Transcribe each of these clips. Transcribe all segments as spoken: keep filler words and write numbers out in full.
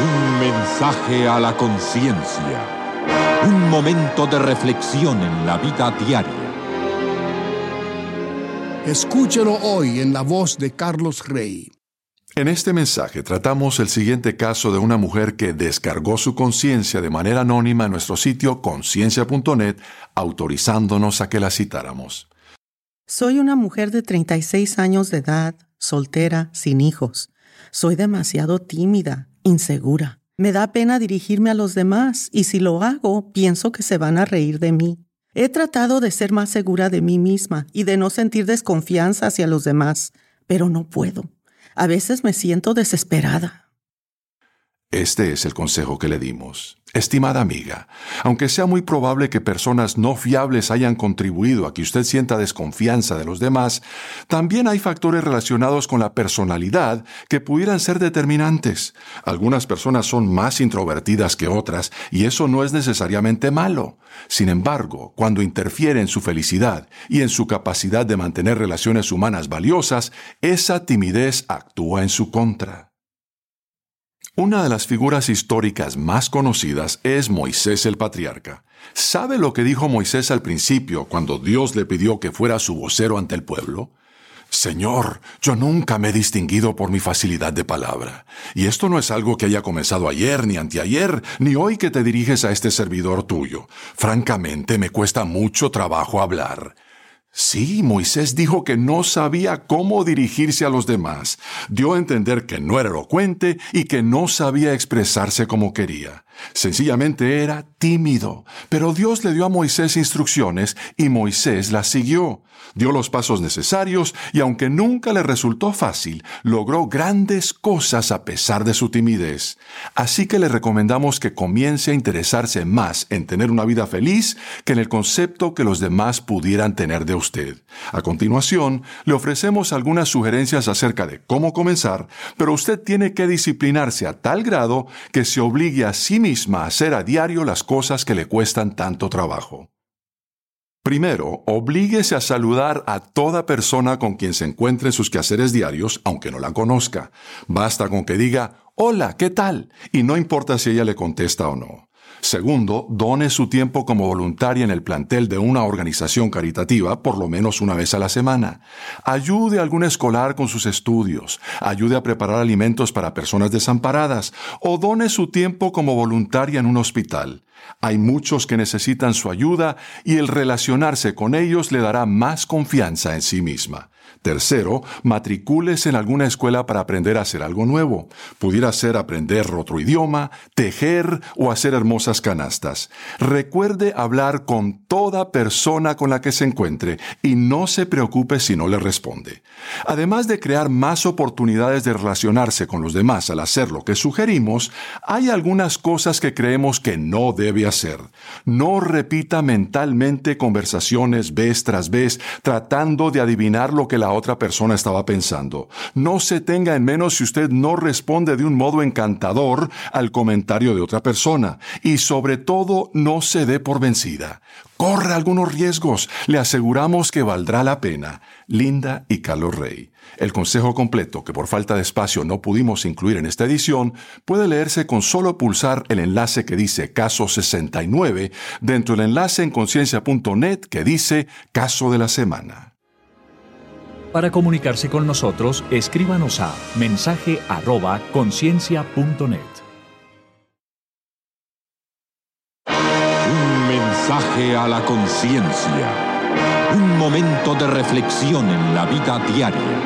Un mensaje a la conciencia. Un momento de reflexión en la vida diaria. Escúchelo hoy en la voz de Carlos Rey. En este mensaje tratamos el siguiente caso de una mujer que descargó su conciencia de manera anónima en nuestro sitio conciencia punto net, autorizándonos a que la citáramos. Soy una mujer de treinta y seis años de edad, soltera, sin hijos. Soy demasiado tímida, insegura. Me da pena dirigirme a los demás y si lo hago, pienso que se van a reír de mí. He tratado de ser más segura de mí misma y de no sentir desconfianza hacia los demás, pero no puedo. A veces me siento desesperada. Este es el consejo que le dimos. Estimada amiga, aunque sea muy probable que personas no fiables hayan contribuido a que usted sienta desconfianza de los demás, también hay factores relacionados con la personalidad que pudieran ser determinantes. Algunas personas son más introvertidas que otras y eso no es necesariamente malo. Sin embargo, cuando interfiere en su felicidad y en su capacidad de mantener relaciones humanas valiosas, esa timidez actúa en su contra. Una de las figuras históricas más conocidas es Moisés el patriarca. ¿Sabe lo que dijo Moisés al principio cuando Dios le pidió que fuera su vocero ante el pueblo? Señor, yo nunca me he distinguido por mi facilidad de palabra. Y esto no es algo que haya comenzado ayer, ni anteayer, ni hoy que te diriges a este servidor tuyo. Francamente, me cuesta mucho trabajo hablar. Sí, Moisés dijo que no sabía cómo dirigirse a los demás. Dio a entender que no era elocuente y que no sabía expresarse como quería. Sencillamente era tímido. Pero Dios le dio a Moisés instrucciones y Moisés las siguió. Dio los pasos necesarios y aunque nunca le resultó fácil, logró grandes cosas a pesar de su timidez. Así que le recomendamos que comience a interesarse más en tener una vida feliz que en el concepto que los demás pudieran tener de usted. A continuación, le ofrecemos algunas sugerencias acerca de cómo comenzar, pero usted tiene que disciplinarse a tal grado que se obligue a sí misma a hacer a diario las cosas que le cuestan tanto trabajo. Primero, oblíguese a saludar a toda persona con quien se encuentre en sus quehaceres diarios, aunque no la conozca. Basta con que diga, hola, ¿qué tal? Y no importa si ella le contesta o no. Segundo, done su tiempo como voluntaria en el plantel de una organización caritativa por lo menos una vez a la semana. Ayude a algún escolar con sus estudios, ayude a preparar alimentos para personas desamparadas o done su tiempo como voluntaria en un hospital. Hay muchos que necesitan su ayuda y el relacionarse con ellos le dará más confianza en sí misma. Tercero, matricúlese en alguna escuela para aprender a hacer algo nuevo. Pudiera ser aprender otro idioma, tejer o hacer hermosas canastas. Recuerde hablar con toda persona con la que se encuentre y no se preocupe si no le responde. Además de crear más oportunidades de relacionarse con los demás al hacer lo que sugerimos, hay algunas cosas que creemos que no debe hacer. No repita mentalmente conversaciones vez tras vez tratando de adivinar lo que la otra persona estaba pensando. No se tenga en menos si usted no responde de un modo encantador al comentario de otra persona. Y sobre todo, no se dé por vencida. Corra algunos riesgos. Le aseguramos que valdrá la pena. Linda y Carlos Rey. El consejo completo, que por falta de espacio no pudimos incluir en esta edición, puede leerse con solo pulsar el enlace que dice Caso sesenta y nueve dentro del enlace en conciencia punto net que dice Caso de la Semana. Para comunicarse con nosotros, escríbanos a mensaje arroba conciencia punto net. Un mensaje a la conciencia. Un momento de reflexión en la vida diaria.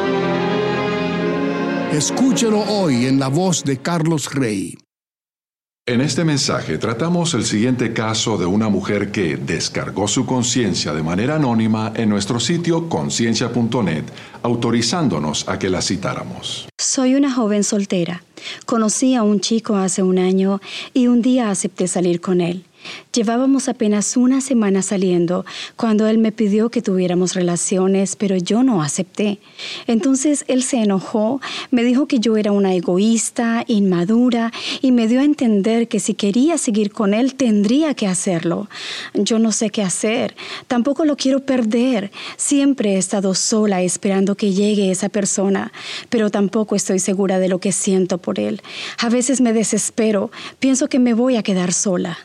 Escúchelo hoy en la voz de Carlos Rey. En este mensaje tratamos el siguiente caso de una mujer que descargó su conciencia de manera anónima en nuestro sitio conciencia punto net, autorizándonos a que la citáramos. Soy una joven soltera. Conocí a un chico hace un año y un día acepté salir con él. Llevábamos apenas una semana saliendo cuando él me pidió que tuviéramos relaciones, pero yo no acepté. Entonces él se enojó, me dijo que yo era una egoísta, inmadura, y me dio a entender que si quería seguir con él tendría que hacerlo. Yo no sé qué hacer, tampoco lo quiero perder. Siempre he estado sola esperando que llegue esa persona, pero tampoco estoy segura de lo que siento por él. A veces me desespero, pienso que me voy a quedar sola.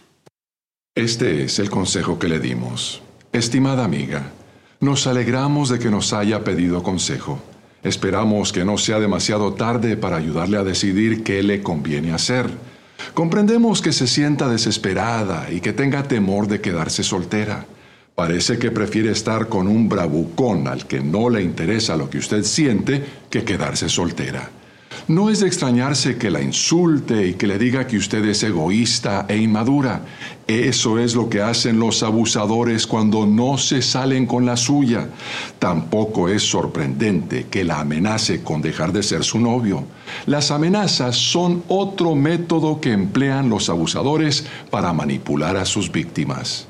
Este es el consejo que le dimos. Estimada amiga, nos alegramos de que nos haya pedido consejo. Esperamos que no sea demasiado tarde para ayudarle a decidir qué le conviene hacer. Comprendemos que se sienta desesperada y que tenga temor de quedarse soltera. Parece que prefiere estar con un bravucón al que no le interesa lo que usted siente que quedarse soltera. No es de extrañarse que la insulte y que le diga que usted es egoísta e inmadura. Eso es lo que hacen los abusadores cuando no se salen con la suya. Tampoco es sorprendente que la amenace con dejar de ser su novio. Las amenazas son otro método que emplean los abusadores para manipular a sus víctimas.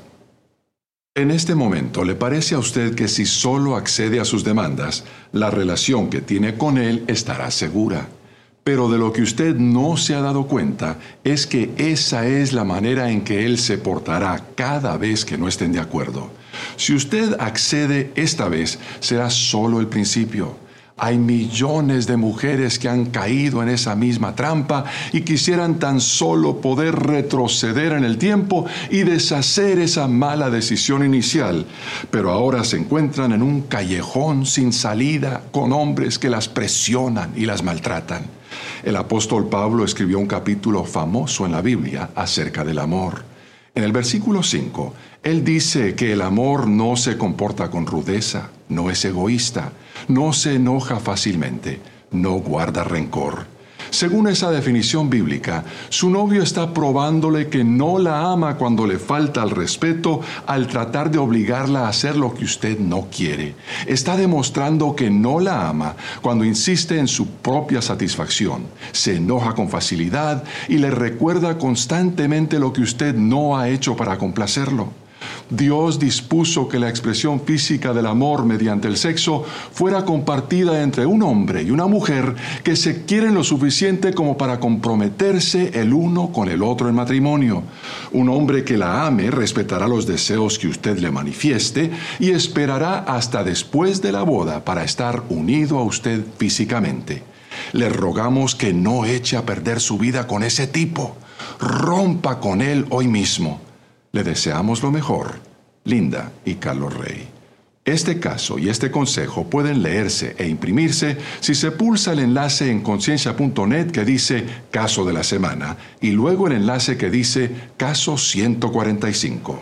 En este momento, ¿le parece a usted que si solo accede a sus demandas, la relación que tiene con él estará segura? Pero de lo que usted no se ha dado cuenta es que esa es la manera en que él se portará cada vez que no estén de acuerdo. Si usted accede esta vez, será solo el principio. Hay millones de mujeres que han caído en esa misma trampa y quisieran tan solo poder retroceder en el tiempo y deshacer esa mala decisión inicial, pero ahora se encuentran en un callejón sin salida con hombres que las presionan y las maltratan. El apóstol Pablo escribió un capítulo famoso en la Biblia acerca del amor. En el versículo cinco, él dice que el amor no se comporta con rudeza, no es egoísta, no se enoja fácilmente, no guarda rencor. Según esa definición bíblica, su novio está probándole que no la ama cuando le falta el respeto al tratar de obligarla a hacer lo que usted no quiere. Está demostrando que no la ama cuando insiste en su propia satisfacción, se enoja con facilidad y le recuerda constantemente lo que usted no ha hecho para complacerlo. Dios dispuso que la expresión física del amor mediante el sexo fuera compartida entre un hombre y una mujer que se quieren lo suficiente como para comprometerse el uno con el otro en matrimonio. Un hombre que la ame respetará los deseos que usted le manifieste y esperará hasta después de la boda para estar unido a usted físicamente. Le rogamos que no eche a perder su vida con ese tipo. Rompa con él hoy mismo. Le deseamos lo mejor, Linda y Carlos Rey. Este caso y este consejo pueden leerse e imprimirse si se pulsa el enlace en conciencia punto net que dice Caso de la Semana y luego el enlace que dice Caso ciento cuarenta y cinco.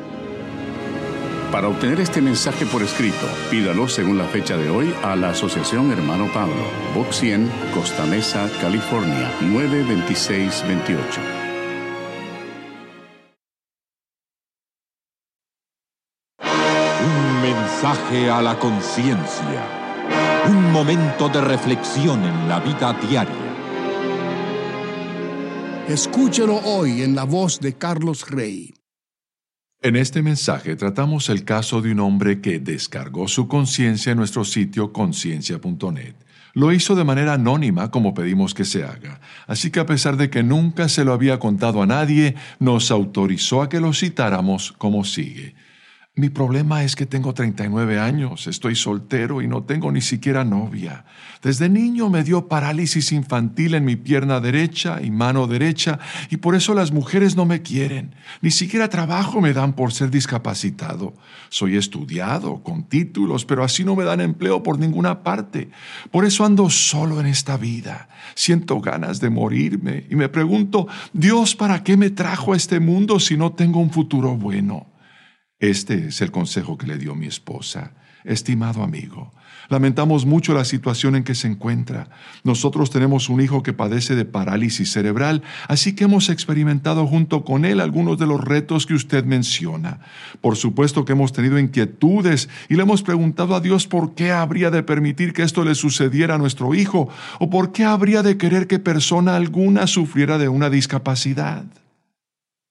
Para obtener este mensaje por escrito, pídalo según la fecha de hoy a la Asociación Hermano Pablo, Box cien, Costa Mesa, California, nueve dos seis dos ocho. Mensaje a la conciencia. Un momento de reflexión en la vida diaria. Escúchelo hoy en la voz de Carlos Rey. En este mensaje tratamos el caso de un hombre que descargó su conciencia en nuestro sitio conciencia punto net. Lo hizo de manera anónima como pedimos que se haga, así que a pesar de que nunca se lo había contado a nadie, nos autorizó a que lo citáramos como sigue. Mi problema es que tengo treinta y nueve años, estoy soltero y no tengo ni siquiera novia. Desde niño me dio parálisis infantil en mi pierna derecha y mano derecha y por eso las mujeres no me quieren. Ni siquiera trabajo me dan por ser discapacitado. Soy estudiado, con títulos, pero así no me dan empleo por ninguna parte. Por eso ando solo en esta vida. Siento ganas de morirme y me pregunto, Dios, ¿para qué me trajo a este mundo si no tengo un futuro bueno? Este es el consejo que le dio mi esposa. Estimado amigo, lamentamos mucho la situación en que se encuentra. Nosotros tenemos un hijo que padece de parálisis cerebral, así que hemos experimentado junto con él algunos de los retos que usted menciona. Por supuesto que hemos tenido inquietudes y le hemos preguntado a Dios por qué habría de permitir que esto le sucediera a nuestro hijo o por qué habría de querer que persona alguna sufriera de una discapacidad.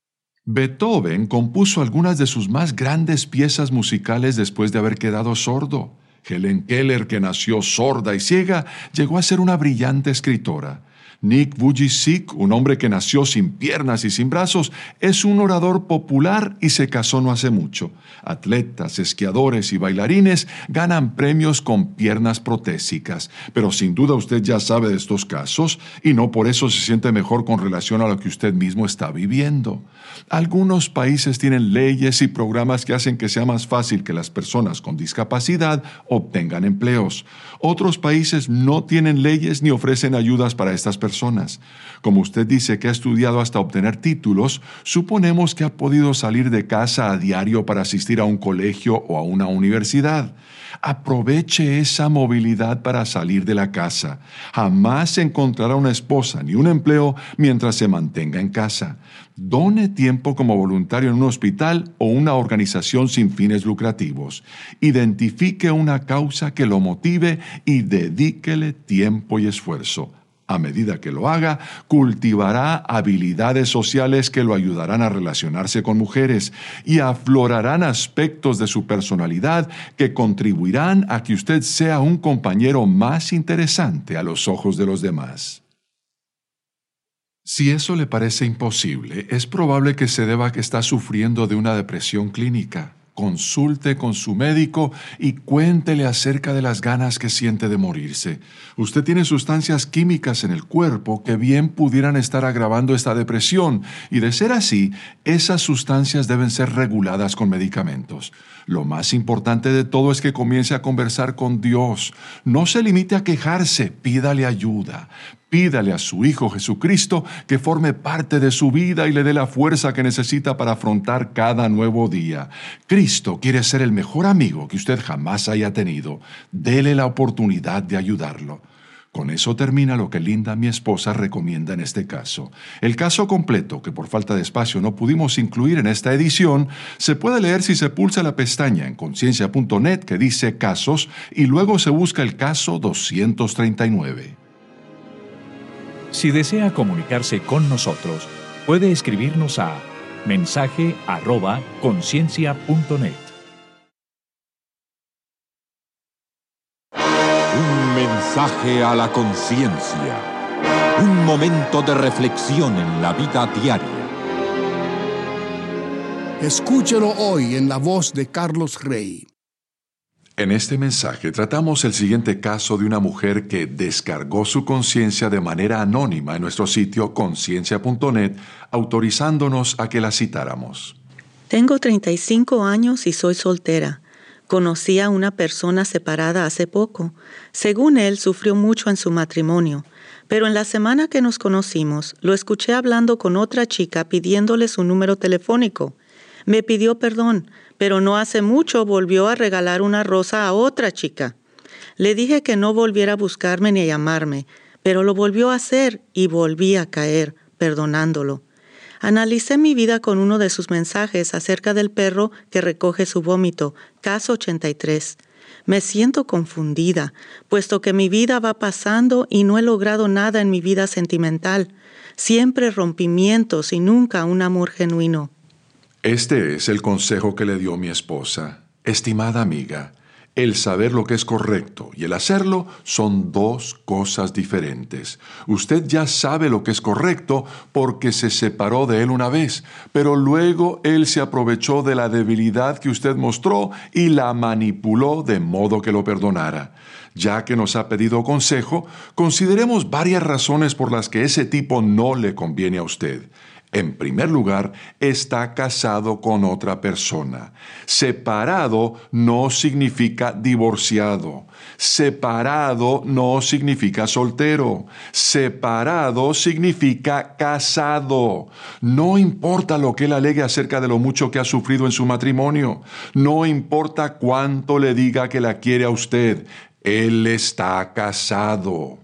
Beethoven compuso algunas de sus más grandes piezas musicales después de haber quedado sordo. Helen Keller, que nació sorda y ciega, llegó a ser una brillante escritora. Nick Vujicic, un hombre que nació sin piernas y sin brazos, es un orador popular y se casó no hace mucho. Atletas, esquiadores y bailarines ganan premios con piernas protésicas. Pero sin duda usted ya sabe de estos casos y no por eso se siente mejor con relación a lo que usted mismo está viviendo. Algunos países tienen leyes y programas que hacen que sea más fácil que las personas con discapacidad obtengan empleos. Otros países no tienen leyes ni ofrecen ayudas para estas personas. Como usted dice que ha estudiado hasta obtener títulos, suponemos que ha podido salir de casa a diario para asistir a un colegio o a una universidad. Aproveche esa movilidad para salir de la casa. Jamás encontrará una esposa ni un empleo mientras se mantenga en casa. Done tiempo como voluntario en un hospital o una organización sin fines lucrativos. Identifique una causa que lo motive y dedíquele tiempo y esfuerzo. A medida que lo haga, cultivará habilidades sociales que lo ayudarán a relacionarse con mujeres y aflorarán aspectos de su personalidad que contribuirán a que usted sea un compañero más interesante a los ojos de los demás. Si eso le parece imposible, es probable que se deba a que está sufriendo de una depresión clínica. Consulte con su médico y cuéntele acerca de las ganas que siente de morirse. Usted tiene sustancias químicas en el cuerpo que bien pudieran estar agravando esta depresión, y de ser así, esas sustancias deben ser reguladas con medicamentos. Lo más importante de todo es que comience a conversar con Dios. No se limite a quejarse, pídale ayuda. Pídale a su Hijo Jesucristo que forme parte de su vida y le dé la fuerza que necesita para afrontar cada nuevo día. Cristo quiere ser el mejor amigo que usted jamás haya tenido. Dele la oportunidad de ayudarlo. Con eso termina lo que Linda, mi esposa, recomienda en este caso. El caso completo, que por falta de espacio no pudimos incluir en esta edición, se puede leer si se pulsa la pestaña en conciencia punto net que dice Casos y luego se busca el caso doscientos treinta y nueve. Si desea comunicarse con nosotros, puede escribirnos a mensaje arroba conciencia punto net. Un mensaje a la conciencia. Un momento de reflexión en la vida diaria. Escúchelo hoy en la voz de Carlos Rey. En este mensaje tratamos el siguiente caso de una mujer que descargó su conciencia de manera anónima en nuestro sitio conciencia punto net, autorizándonos a que la citáramos. Tengo treinta y cinco años y soy soltera. Conocí a una persona separada hace poco. Según él, sufrió mucho en su matrimonio. Pero en la semana que nos conocimos, lo escuché hablando con otra chica pidiéndole su número telefónico. Me pidió perdón, pero no hace mucho volvió a regalar una rosa a otra chica. Le dije que no volviera a buscarme ni a llamarme, pero lo volvió a hacer y volví a caer, perdonándolo. Analicé mi vida con uno de sus mensajes acerca del perro que recoge su vómito, caso ochenta y tres. Me siento confundida, puesto que mi vida va pasando y no he logrado nada en mi vida sentimental. Siempre rompimientos y nunca un amor genuino. Este es el consejo que le dio mi esposa. Estimada amiga, el saber lo que es correcto y el hacerlo son dos cosas diferentes. Usted ya sabe lo que es correcto porque se separó de él una vez, pero luego él se aprovechó de la debilidad que usted mostró y la manipuló de modo que lo perdonara. Ya que nos ha pedido consejo, consideremos varias razones por las que ese tipo no le conviene a usted. En primer lugar, está casado con otra persona. Separado no significa divorciado. Separado no significa soltero. Separado significa casado. No importa lo que él alegue acerca de lo mucho que ha sufrido en su matrimonio. No importa cuánto le diga que la quiere a usted. Él está casado.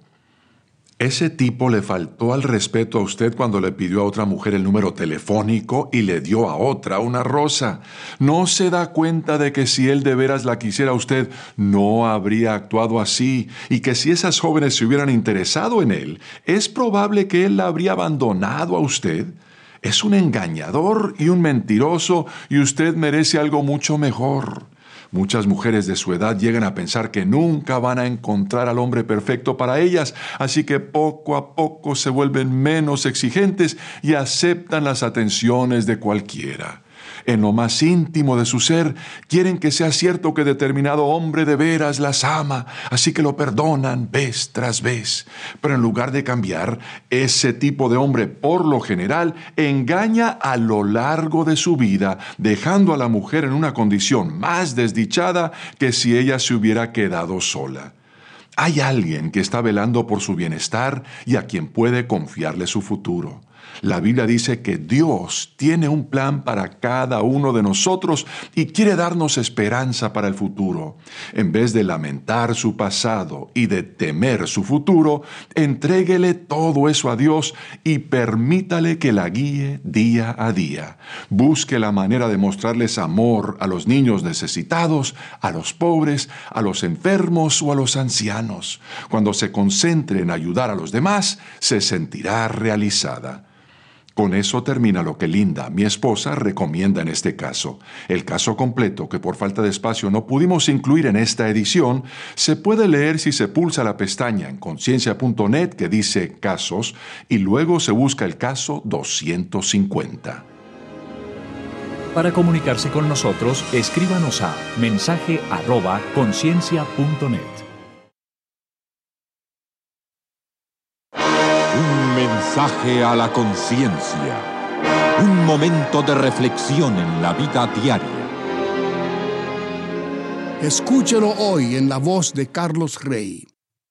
Ese tipo le faltó al respeto a usted cuando le pidió a otra mujer el número telefónico y le dio a otra una rosa. ¿No se da cuenta de que si él de veras la quisiera a usted, no habría actuado así? Y que si esas jóvenes se hubieran interesado en él, es probable que él la habría abandonado a usted. Es un engañador y un mentiroso y usted merece algo mucho mejor. Muchas mujeres de su edad llegan a pensar que nunca van a encontrar al hombre perfecto para ellas, así que poco a poco se vuelven menos exigentes y aceptan las atenciones de cualquiera. En lo más íntimo de su ser, quieren que sea cierto que determinado hombre de veras las ama, así que lo perdonan vez tras vez. Pero en lugar de cambiar, ese tipo de hombre, por lo general, engaña a lo largo de su vida, dejando a la mujer en una condición más desdichada que si ella se hubiera quedado sola. Hay alguien que está velando por su bienestar y a quien puede confiarle su futuro. La Biblia dice que Dios tiene un plan para cada uno de nosotros y quiere darnos esperanza para el futuro. En vez de lamentar su pasado y de temer su futuro, entréguele todo eso a Dios y permítale que la guíe día a día. Busque la manera de mostrarles amor a los niños necesitados, a los pobres, a los enfermos o a los ancianos. Cuando se concentre en ayudar a los demás, se sentirá realizada. Con eso termina lo que Linda, mi esposa, recomienda en este caso. El caso completo, que por falta de espacio no pudimos incluir en esta edición, se puede leer si se pulsa la pestaña en conciencia punto net que dice Casos y luego se busca el caso doscientos cincuenta. Para comunicarse con nosotros, escríbanos a mensaje arroba conciencia punto net. Un mensaje a la conciencia. Un momento de reflexión en la vida diaria. Escúchelo hoy en la voz de Carlos Rey.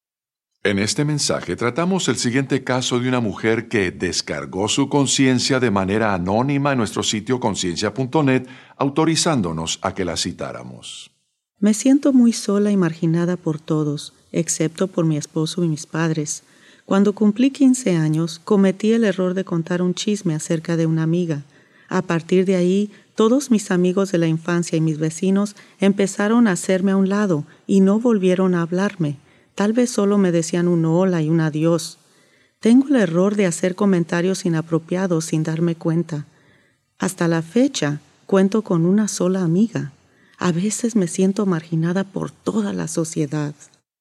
En este mensaje tratamos el siguiente caso de una mujer que descargó su conciencia de manera anónima en nuestro sitio conciencia punto net, autorizándonos a que la citáramos. Me siento muy sola y marginada por todos, excepto por mi esposo y mis padres. Cuando cumplí quince años, cometí el error de contar un chisme acerca de una amiga. A partir de ahí, todos mis amigos de la infancia y mis vecinos empezaron a hacerme a un lado y no volvieron a hablarme. Tal vez solo me decían un hola y un adiós. Tengo el error de hacer comentarios inapropiados sin darme cuenta. Hasta la fecha, cuento con una sola amiga. A veces me siento marginada por toda la sociedad.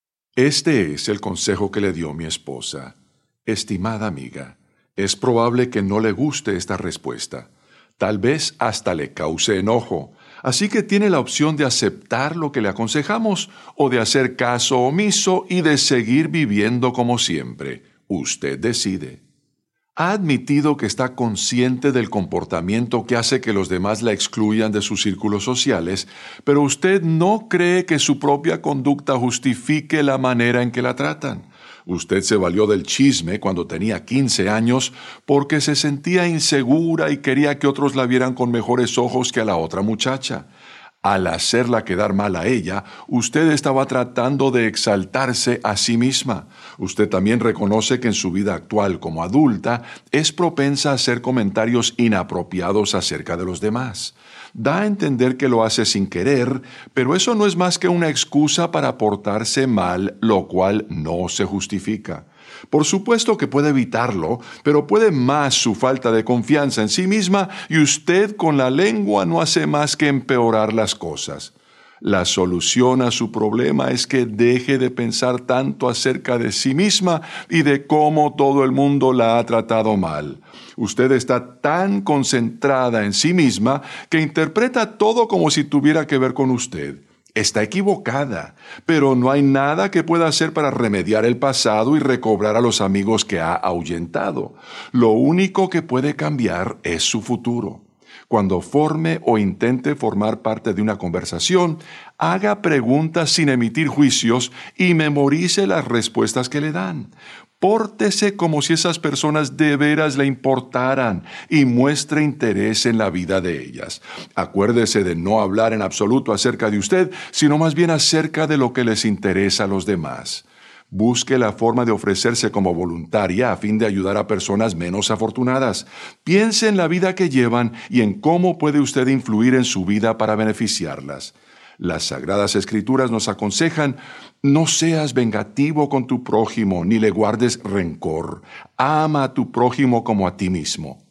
Este es el consejo que le dio mi esposa. Estimada amiga, es probable que no le guste esta respuesta. Tal vez hasta le cause enojo. Así que tiene la opción de aceptar lo que le aconsejamos o de hacer caso omiso y de seguir viviendo como siempre. Usted decide. Ha admitido que está consciente del comportamiento que hace que los demás la excluyan de sus círculos sociales, pero usted no cree que su propia conducta justifique la manera en que la tratan. Usted se valió del chisme cuando tenía quince años porque se sentía insegura y quería que otros la vieran con mejores ojos que a la otra muchacha. Al hacerla quedar mal a ella, usted estaba tratando de exaltarse a sí misma. Usted también reconoce que en su vida actual como adulta es propensa a hacer comentarios inapropiados acerca de los demás. Da a entender que lo hace sin querer, pero eso no es más que una excusa para portarse mal, lo cual no se justifica. Por supuesto que puede evitarlo, pero puede más su falta de confianza en sí misma y usted con la lengua no hace más que empeorar las cosas. La solución a su problema es que deje de pensar tanto acerca de sí misma y de cómo todo el mundo la ha tratado mal. Usted está tan concentrada en sí misma que interpreta todo como si tuviera que ver con usted. Está equivocada, pero no hay nada que pueda hacer para remediar el pasado y recobrar a los amigos que ha ahuyentado. Lo único que puede cambiar es su futuro. Cuando forme o intente formar parte de una conversación, haga preguntas sin emitir juicios y memorice las respuestas que le dan. Pórtese como si esas personas de veras le importaran y muestre interés en la vida de ellas. Acuérdese de no hablar en absoluto acerca de usted, sino más bien acerca de lo que les interesa a los demás. Busque la forma de ofrecerse como voluntaria a fin de ayudar a personas menos afortunadas. Piense en la vida que llevan y en cómo puede usted influir en su vida para beneficiarlas. Las Sagradas Escrituras nos aconsejan: no seas vengativo con tu prójimo, ni le guardes rencor. Ama a tu prójimo como a ti mismo.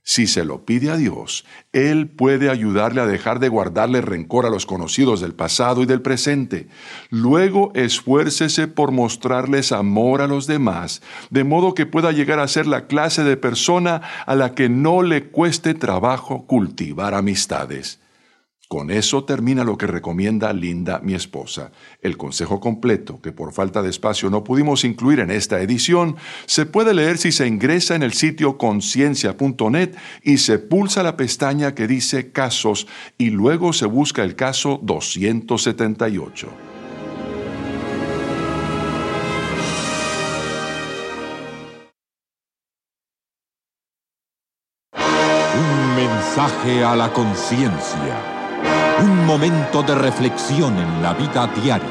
Si se lo pide a Dios, Él puede ayudarle a dejar de guardarle rencor a los conocidos del pasado y del presente. Luego esfuércese por mostrarles amor a los demás, de modo que pueda llegar a ser la clase de persona a la que no le cueste trabajo cultivar amistades. Con eso termina lo que recomienda Linda, mi esposa. El consejo completo, que por falta de espacio no pudimos incluir en esta edición, se puede leer si se ingresa en el sitio conciencia punto net y se pulsa la pestaña que dice Casos y luego se busca el caso doscientos setenta y ocho. Un mensaje a la conciencia. Un momento de reflexión en la vida diaria.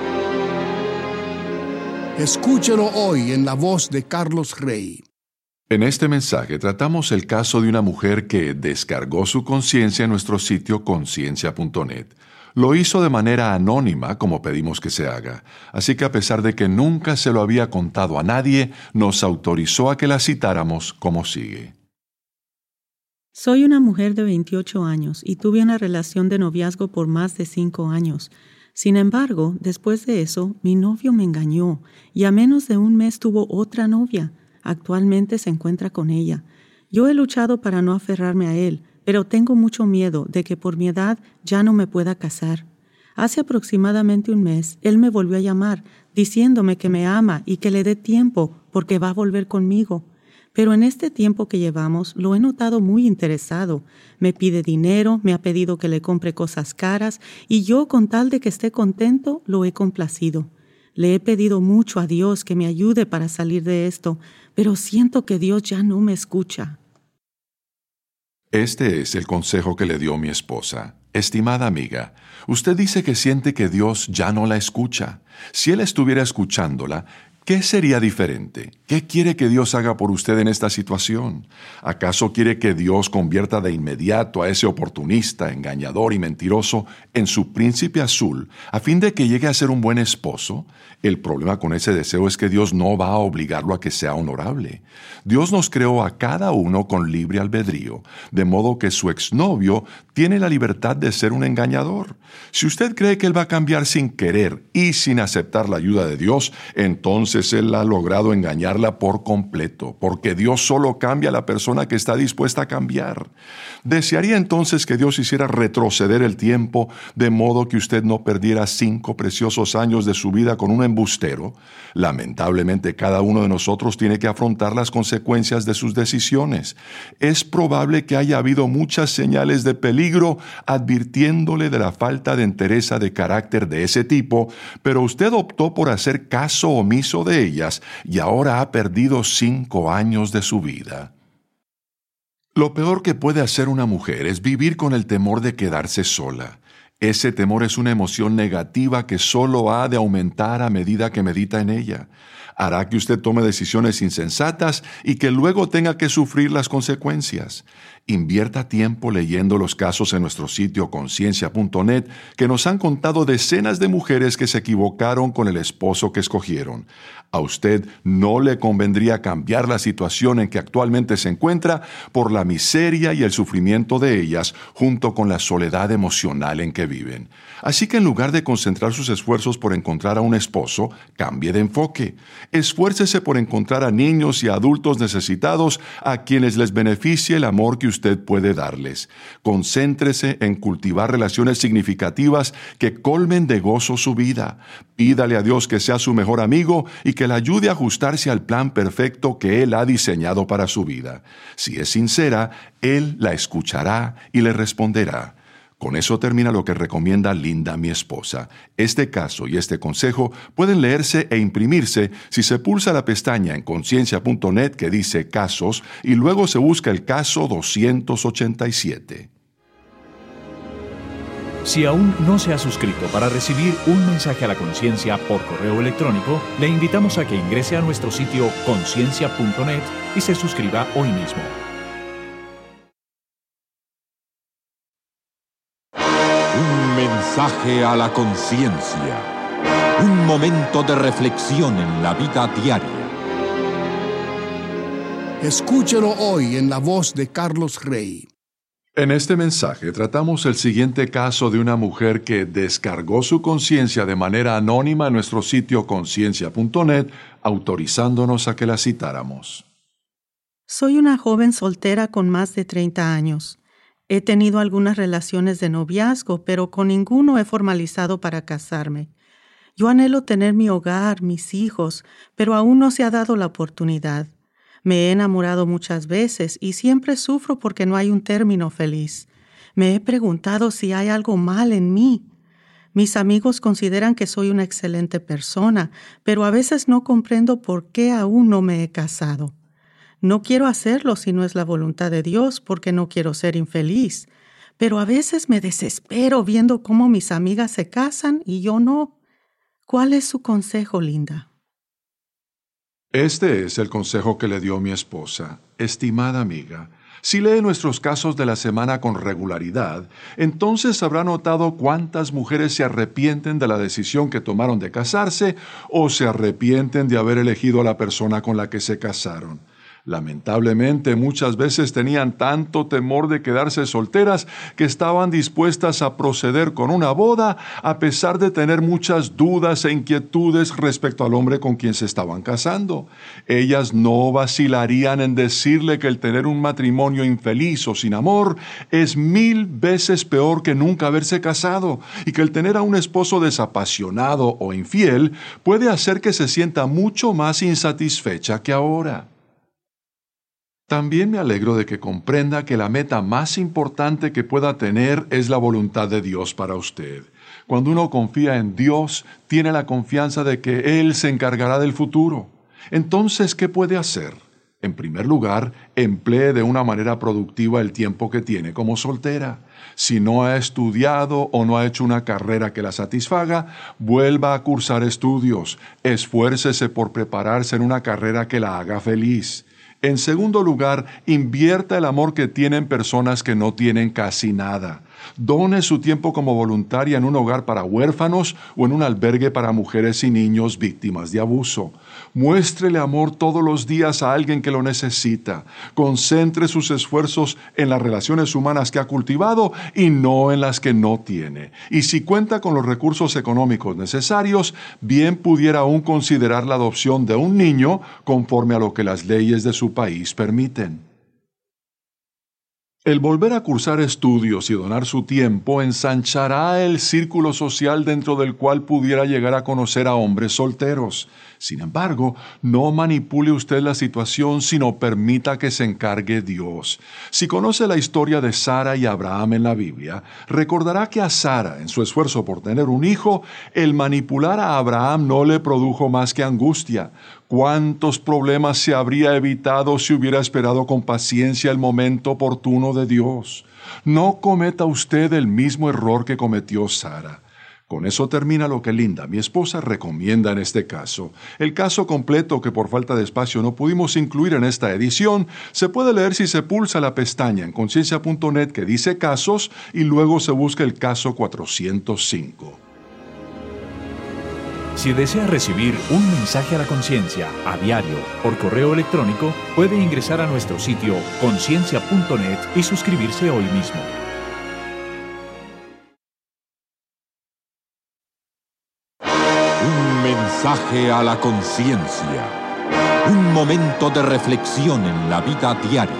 Escúchelo hoy en la voz de Carlos Rey. En este mensaje tratamos el caso de una mujer que descargó su conciencia en nuestro sitio conciencia punto net. Lo hizo de manera anónima, como pedimos que se haga, así que a pesar de que nunca se lo había contado a nadie, nos autorizó a que la citáramos como sigue. Soy una mujer de veintiocho años y tuve una relación de noviazgo por más de cinco años. Sin embargo, después de eso, mi novio me engañó y a menos de un mes tuvo otra novia. Actualmente se encuentra con ella. Yo he luchado para no aferrarme a él, pero tengo mucho miedo de que por mi edad ya no me pueda casar. Hace aproximadamente un mes, él me volvió a llamar, diciéndome que me ama y que le dé tiempo porque va a volver conmigo. Pero en este tiempo que llevamos lo he notado muy interesado. Me pide dinero, me ha pedido que le compre cosas caras y yo, con tal de que esté contento, lo he complacido. Le he pedido mucho a Dios que me ayude para salir de esto, pero siento que Dios ya no me escucha. Este es el consejo que le dio mi esposa. Estimada amiga, usted dice que siente que Dios ya no la escucha. Si Él estuviera escuchándola, ¿qué sería diferente? ¿Qué quiere que Dios haga por usted en esta situación? ¿Acaso quiere que Dios convierta de inmediato a ese oportunista, engañador y mentiroso en su príncipe azul, a fin de que llegue a ser un buen esposo? El problema con ese deseo es que Dios no va a obligarlo a que sea honorable. Dios nos creó a cada uno con libre albedrío, de modo que su exnovio tiene la libertad de ser un engañador. Si usted cree que él va a cambiar sin querer y sin aceptar la ayuda de Dios, entonces él ha logrado engañarla por completo, porque Dios solo cambia a la persona que está dispuesta a cambiar. ¿Desearía entonces que Dios hiciera retroceder el tiempo de modo que usted no perdiera cinco preciosos años de su vida con un embustero? Lamentablemente, cada uno de nosotros tiene que afrontar las consecuencias de sus decisiones. Es probable que haya habido muchas señales de peligro advirtiéndole de la falta de entereza de carácter de ese tipo, pero usted optó por hacer caso omiso de ellas y ahora ha perdido cinco años de su vida. Lo peor que puede hacer una mujer es vivir con el temor de quedarse sola. Ese temor es una emoción negativa que solo ha de aumentar a medida que medita en ella. Hará que usted tome decisiones insensatas y que luego tenga que sufrir las consecuencias. Invierta tiempo leyendo los casos en nuestro sitio conciencia punto net que nos han contado decenas de mujeres que se equivocaron con el esposo que escogieron. A usted no le convendría cambiar la situación en que actualmente se encuentra por la miseria y el sufrimiento de ellas, junto con la soledad emocional en que viven. Así que en lugar de concentrar sus esfuerzos por encontrar a un esposo, cambie de enfoque. Esfuércese por encontrar a niños y adultos necesitados a quienes les beneficie el amor que usted puede darles. Concéntrese en cultivar relaciones significativas que colmen de gozo su vida. Pídale a Dios que sea su mejor amigo y que le ayude a ajustarse al plan perfecto que Él ha diseñado para su vida. Si es sincera, Él la escuchará y le responderá. Con eso termina lo que recomienda Linda, mi esposa. Este caso y este consejo pueden leerse e imprimirse si se pulsa la pestaña en conciencia punto net que dice Casos y luego se busca el caso doscientos ochenta y siete. Si aún no se ha suscrito para recibir un mensaje a la conciencia por correo electrónico, le invitamos a que ingrese a nuestro sitio conciencia punto net y se suscriba hoy mismo. Un mensaje a la conciencia. Un momento de reflexión en la vida diaria. Escúchelo hoy en la voz de Carlos Rey. En este mensaje tratamos el siguiente caso de una mujer que descargó su conciencia de manera anónima en nuestro sitio conciencia punto net, autorizándonos a que la citáramos. Soy una joven soltera con más de treinta años. He tenido algunas relaciones de noviazgo, pero con ninguno he formalizado para casarme. Yo anhelo tener mi hogar, mis hijos, pero aún no se ha dado la oportunidad. Me he enamorado muchas veces y siempre sufro porque no hay un término feliz. Me he preguntado si hay algo mal en mí. Mis amigos consideran que soy una excelente persona, pero a veces no comprendo por qué aún no me he casado. No quiero hacerlo si no es la voluntad de Dios porque no quiero ser infeliz, pero a veces me desespero viendo cómo mis amigas se casan y yo no. ¿Cuál es su consejo, Linda? Este es el consejo que le dio mi esposa. Estimada amiga, si lee nuestros casos de la semana con regularidad, entonces habrá notado cuántas mujeres se arrepienten de la decisión que tomaron de casarse o se arrepienten de haber elegido a la persona con la que se casaron. Lamentablemente, muchas veces tenían tanto temor de quedarse solteras que estaban dispuestas a proceder con una boda a pesar de tener muchas dudas e inquietudes respecto al hombre con quien se estaban casando. Ellas no vacilarían en decirle que el tener un matrimonio infeliz o sin amor es mil veces peor que nunca haberse casado y que el tener a un esposo desapasionado o infiel puede hacer que se sienta mucho más insatisfecha que ahora. También me alegro de que comprenda que la meta más importante que pueda tener es la voluntad de Dios para usted. Cuando uno confía en Dios, tiene la confianza de que Él se encargará del futuro. Entonces, ¿qué puede hacer? En primer lugar, emplee de una manera productiva el tiempo que tiene como soltera. Si no ha estudiado o no ha hecho una carrera que la satisfaga, vuelva a cursar estudios. Esfuércese por prepararse en una carrera que la haga feliz. En segundo lugar, invierta el amor que tienen personas que no tienen casi nada. Done su tiempo como voluntaria en un hogar para huérfanos o en un albergue para mujeres y niños víctimas de abuso. Muéstrele amor todos los días a alguien que lo necesita. Concentre sus esfuerzos en las relaciones humanas que ha cultivado y no en las que no tiene. Y si cuenta con los recursos económicos necesarios, bien pudiera aún considerar la adopción de un niño conforme a lo que las leyes de su país permiten. El volver a cursar estudios y donar su tiempo ensanchará el círculo social dentro del cual pudiera llegar a conocer a hombres solteros. Sin embargo, no manipule usted la situación, sino permita que se encargue Dios. Si conoce la historia de Sara y Abraham en la Biblia, recordará que a Sara, en su esfuerzo por tener un hijo, el manipular a Abraham no le produjo más que angustia. ¿Cuántos problemas se habría evitado si hubiera esperado con paciencia el momento oportuno de Dios? No cometa usted el mismo error que cometió Sara. Con eso termina lo que Linda, mi esposa, recomienda en este caso. El caso completo, que por falta de espacio no pudimos incluir en esta edición, se puede leer si se pulsa la pestaña en conciencia punto net que dice casos y luego se busca el caso cuatrocientos cinco. Si desea recibir un mensaje a la conciencia a diario por correo electrónico, puede ingresar a nuestro sitio conciencia punto net y suscribirse hoy mismo. Un mensaje a la conciencia. Un momento de reflexión en la vida diaria.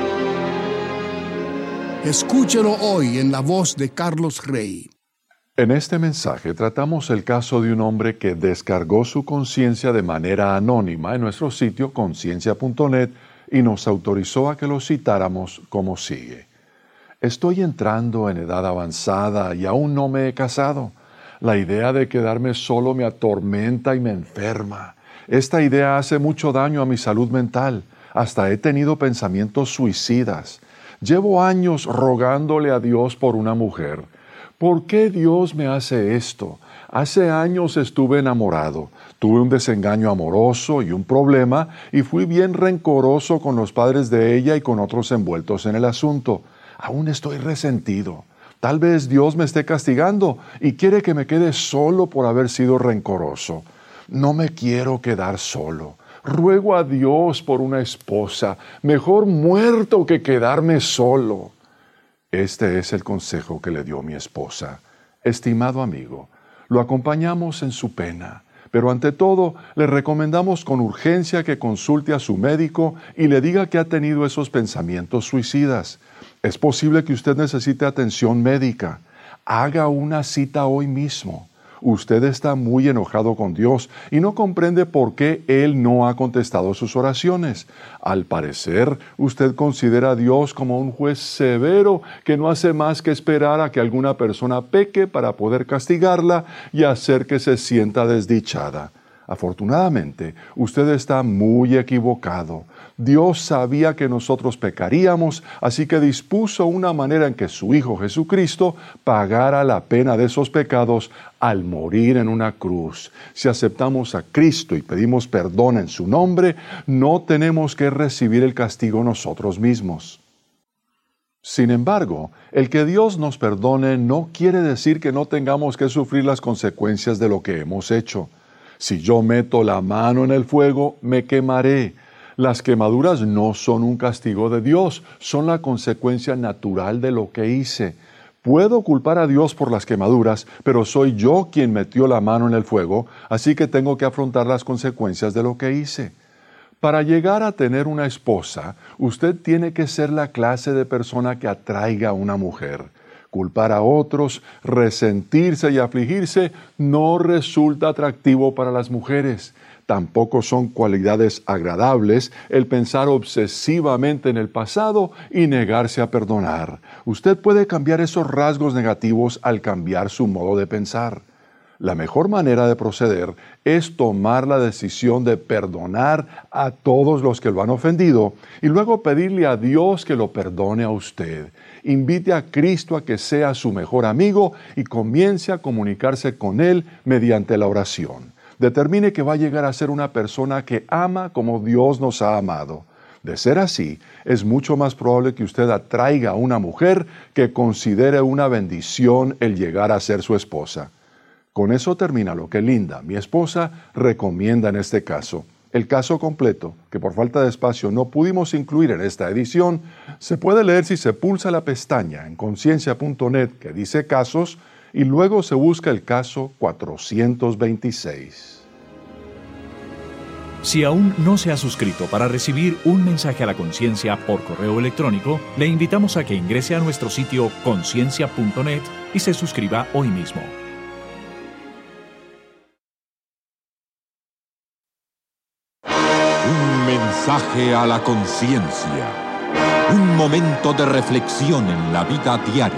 Escúchelo hoy en la voz de Carlos Rey. En este mensaje tratamos el caso de un hombre que descargó su conciencia de manera anónima en nuestro sitio conciencia punto net y nos autorizó a que lo citáramos como sigue. Estoy entrando en edad avanzada y aún no me he casado. La idea de quedarme solo me atormenta y me enferma. Esta idea hace mucho daño a mi salud mental. Hasta he tenido pensamientos suicidas. Llevo años rogándole a Dios por una mujer. ¿Por qué Dios me hace esto? Hace años estuve enamorado, tuve un desengaño amoroso y un problema y fui bien rencoroso con los padres de ella y con otros envueltos en el asunto. Aún estoy resentido. Tal vez Dios me esté castigando y quiere que me quede solo por haber sido rencoroso. No me quiero quedar solo. Ruego a Dios por una esposa. Mejor muerto que quedarme solo. Este es el consejo que le dio mi esposa. Estimado amigo, lo acompañamos en su pena, pero ante todo le recomendamos con urgencia que consulte a su médico y le diga que ha tenido esos pensamientos suicidas. Es posible que usted necesite atención médica. Haga una cita hoy mismo. Usted está muy enojado con Dios y no comprende por qué Él no ha contestado sus oraciones. Al parecer, usted considera a Dios como un juez severo que no hace más que esperar a que alguna persona peque para poder castigarla y hacer que se sienta desdichada. Afortunadamente, usted está muy equivocado. Dios sabía que nosotros pecaríamos, así que dispuso una manera en que su Hijo Jesucristo pagara la pena de esos pecados al morir en una cruz. Si aceptamos a Cristo y pedimos perdón en su nombre, no tenemos que recibir el castigo nosotros mismos. Sin embargo, el que Dios nos perdone no quiere decir que no tengamos que sufrir las consecuencias de lo que hemos hecho. Si yo meto la mano en el fuego, me quemaré. Las quemaduras no son un castigo de Dios, son la consecuencia natural de lo que hice. Puedo culpar a Dios por las quemaduras, pero soy yo quien metió la mano en el fuego, así que tengo que afrontar las consecuencias de lo que hice. Para llegar a tener una esposa, usted tiene que ser la clase de persona que atraiga a una mujer. Culpar a otros, resentirse y afligirse no resulta atractivo para las mujeres. Tampoco son cualidades agradables el pensar obsesivamente en el pasado y negarse a perdonar. Usted puede cambiar esos rasgos negativos al cambiar su modo de pensar. La mejor manera de proceder es tomar la decisión de perdonar a todos los que lo han ofendido y luego pedirle a Dios que lo perdone a usted. Invite a Cristo a que sea su mejor amigo y comience a comunicarse con Él mediante la oración. Determine que va a llegar a ser una persona que ama como Dios nos ha amado. De ser así, es mucho más probable que usted atraiga a una mujer que considere una bendición el llegar a ser su esposa. Con eso termina lo que Linda, mi esposa, recomienda en este caso. El caso completo, que por falta de espacio no pudimos incluir en esta edición, se puede leer si se pulsa la pestaña en conciencia punto net que dice casos y luego se busca el caso cuatrocientos veintiséis. Si aún no se ha suscrito para recibir un mensaje a la conciencia por correo electrónico, le invitamos a que ingrese a nuestro sitio conciencia punto net y se suscriba hoy mismo. Un mensaje a la conciencia. Un momento de reflexión en la vida diaria.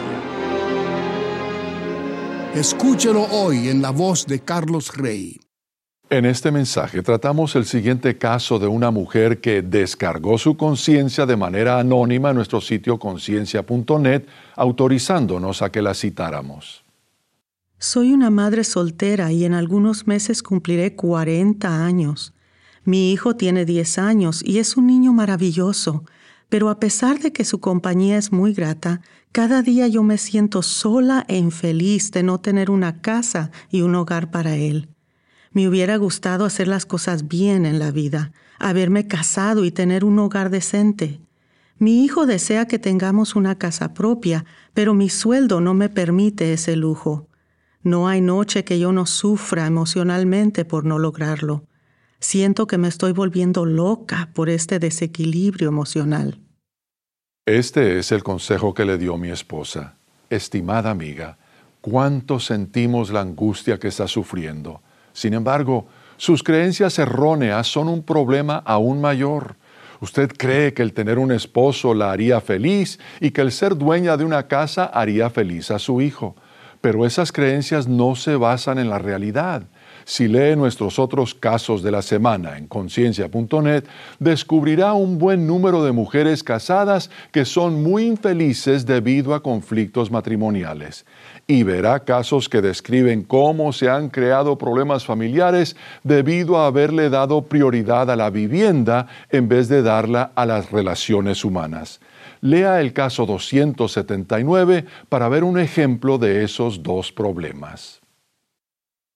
Escúchelo hoy en la voz de Carlos Rey. En este mensaje tratamos el siguiente caso de una mujer que descargó su conciencia de manera anónima en nuestro sitio conciencia punto net, autorizándonos a que la citáramos. Soy una madre soltera y en algunos meses cumpliré cuarenta años. Mi hijo tiene diez años y es un niño maravilloso, pero a pesar de que su compañía es muy grata, cada día yo me siento sola e infeliz de no tener una casa y un hogar para él. Me hubiera gustado hacer las cosas bien en la vida, haberme casado y tener un hogar decente. Mi hijo desea que tengamos una casa propia, pero mi sueldo no me permite ese lujo. No hay noche que yo no sufra emocionalmente por no lograrlo. Siento que me estoy volviendo loca por este desequilibrio emocional. Este es el consejo que le dio mi esposa. Estimada amiga, cuánto sentimos la angustia que está sufriendo. Sin embargo, sus creencias erróneas son un problema aún mayor. Usted cree que el tener un esposo la haría feliz y que el ser dueña de una casa haría feliz a su hijo. Pero esas creencias no se basan en la realidad. Si lee nuestros otros casos de la semana en conciencia punto net, descubrirá un buen número de mujeres casadas que son muy infelices debido a conflictos matrimoniales. Y verá casos que describen cómo se han creado problemas familiares debido a haberle dado prioridad a la vivienda en vez de darla a las relaciones humanas. Lea el caso doscientos setenta y nueve para ver un ejemplo de esos dos problemas.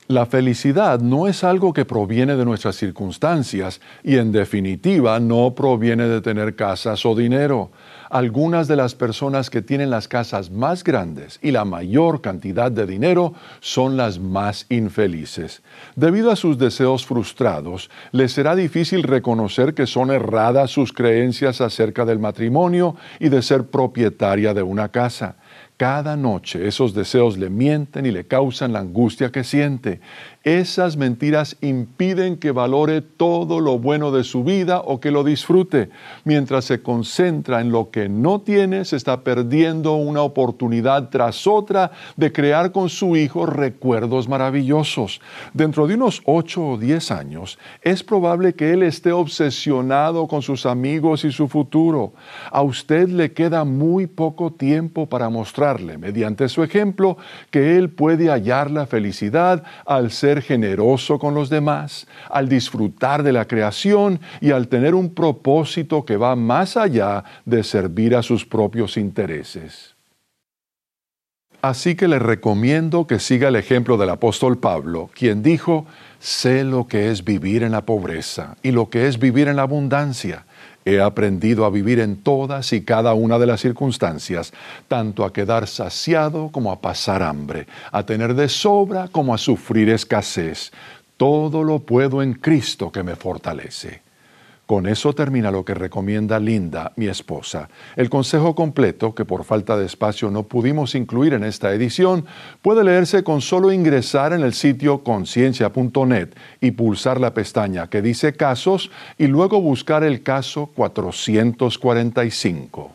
La felicidad no es algo que proviene de nuestras circunstancias y en definitiva no proviene de tener casas o dinero. Algunas de las personas que tienen las casas más grandes y la mayor cantidad de dinero son las más infelices. Debido a sus deseos frustrados, les será difícil reconocer que son erradas sus creencias acerca del matrimonio y de ser propietaria de una casa. Cada noche esos deseos le mienten y le causan la angustia que siente. Esas mentiras impiden que valore todo lo bueno de su vida o que lo disfrute. Mientras se concentra en lo que no tiene, se está perdiendo una oportunidad tras otra de crear con su hijo recuerdos maravillosos. Dentro de unos ocho o diez años, es probable que él esté obsesionado con sus amigos y su futuro. A usted le queda muy poco tiempo para mostrarle, mediante su ejemplo, que él puede hallar la felicidad al ser generoso con los demás, al disfrutar de la creación y al tener un propósito que va más allá de servir a sus propios intereses. Así que le recomiendo que siga el ejemplo del apóstol Pablo, quien dijo: sé lo que es vivir en la pobreza y lo que es vivir en la abundancia. He aprendido a vivir en todas y cada una de las circunstancias, tanto a quedar saciado como a pasar hambre, a tener de sobra como a sufrir escasez. Todo lo puedo en Cristo que me fortalece. Con eso termina lo que recomienda Linda, mi esposa. El consejo completo, que por falta de espacio no pudimos incluir en esta edición, puede leerse con solo ingresar en el sitio conciencia punto net y pulsar la pestaña que dice Casos y luego buscar el caso cuatrocientos cuarenta y cinco.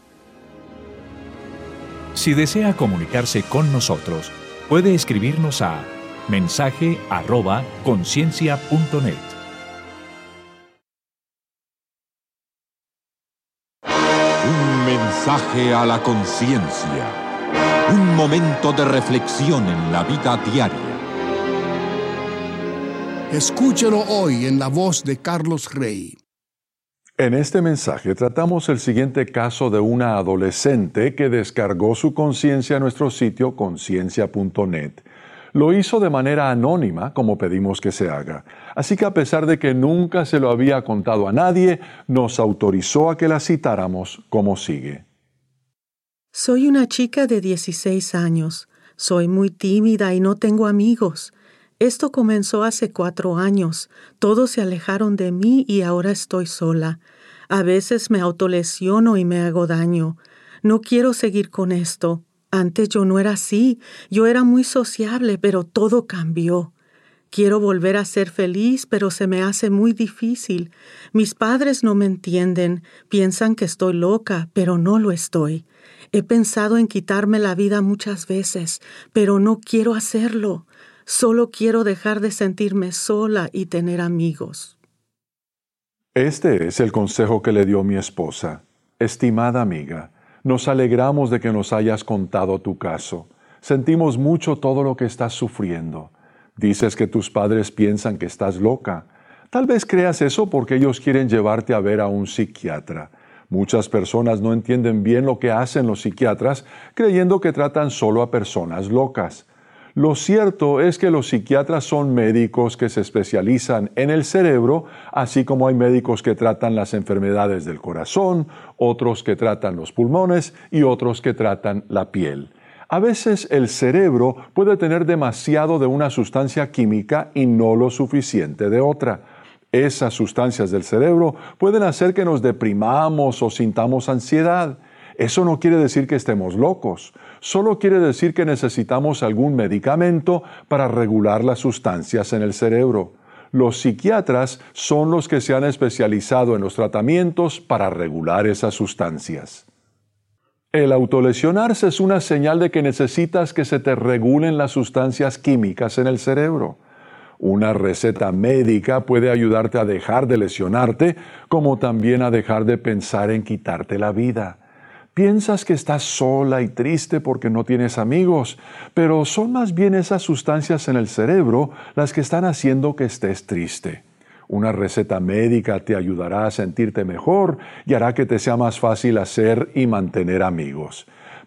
Si desea comunicarse con nosotros, puede escribirnos a mensaje arroba conciencia punto net. Un mensaje a la conciencia. Un momento de reflexión en la vida diaria. Escúchelo hoy en la voz de Carlos Rey. En este mensaje tratamos el siguiente caso de una adolescente que descargó su conciencia a nuestro sitio conciencia punto net. Lo hizo de manera anónima, como pedimos que se haga. Así que a pesar de que nunca se lo había contado a nadie, nos autorizó a que la citáramos como sigue. Soy una chica de dieciséis años. Soy muy tímida y no tengo amigos. Esto comenzó hace cuatro años. Todos se alejaron de mí y ahora estoy sola. A veces me autolesiono y me hago daño. No quiero seguir con esto. Antes yo no era así. Yo era muy sociable, pero todo cambió. Quiero volver a ser feliz, pero se me hace muy difícil. Mis padres no me entienden. Piensan que estoy loca, pero no lo estoy. He pensado en quitarme la vida muchas veces, pero no quiero hacerlo. Solo quiero dejar de sentirme sola y tener amigos. Este es el consejo que le dio mi esposa. Estimada amiga, nos alegramos de que nos hayas contado tu caso. Sentimos mucho todo lo que estás sufriendo. Dices que tus padres piensan que estás loca. Tal vez creas eso porque ellos quieren llevarte a ver a un psiquiatra. Muchas personas no entienden bien lo que hacen los psiquiatras, creyendo que tratan solo a personas locas. Lo cierto es que los psiquiatras son médicos que se especializan en el cerebro, así como hay médicos que tratan las enfermedades del corazón, otros que tratan los pulmones y otros que tratan la piel. A veces el cerebro puede tener demasiado de una sustancia química y no lo suficiente de otra. Esas sustancias del cerebro pueden hacer que nos deprimamos o sintamos ansiedad. Eso no quiere decir que estemos locos, solo quiere decir que necesitamos algún medicamento para regular las sustancias en el cerebro. Los psiquiatras son los que se han especializado en los tratamientos para regular esas sustancias. El autolesionarse es una señal de que necesitas que se te regulen las sustancias químicas en el cerebro. Una receta médica puede ayudarte a dejar de lesionarte, como también a dejar de pensar en quitarte la vida. Piensas que estás sola y triste porque no tienes amigos, pero son más bien esas sustancias en el cerebro las que están haciendo que estés triste. Una receta médica te ayudará a sentirte mejor y hará que te sea más fácil hacer y mantener amigos.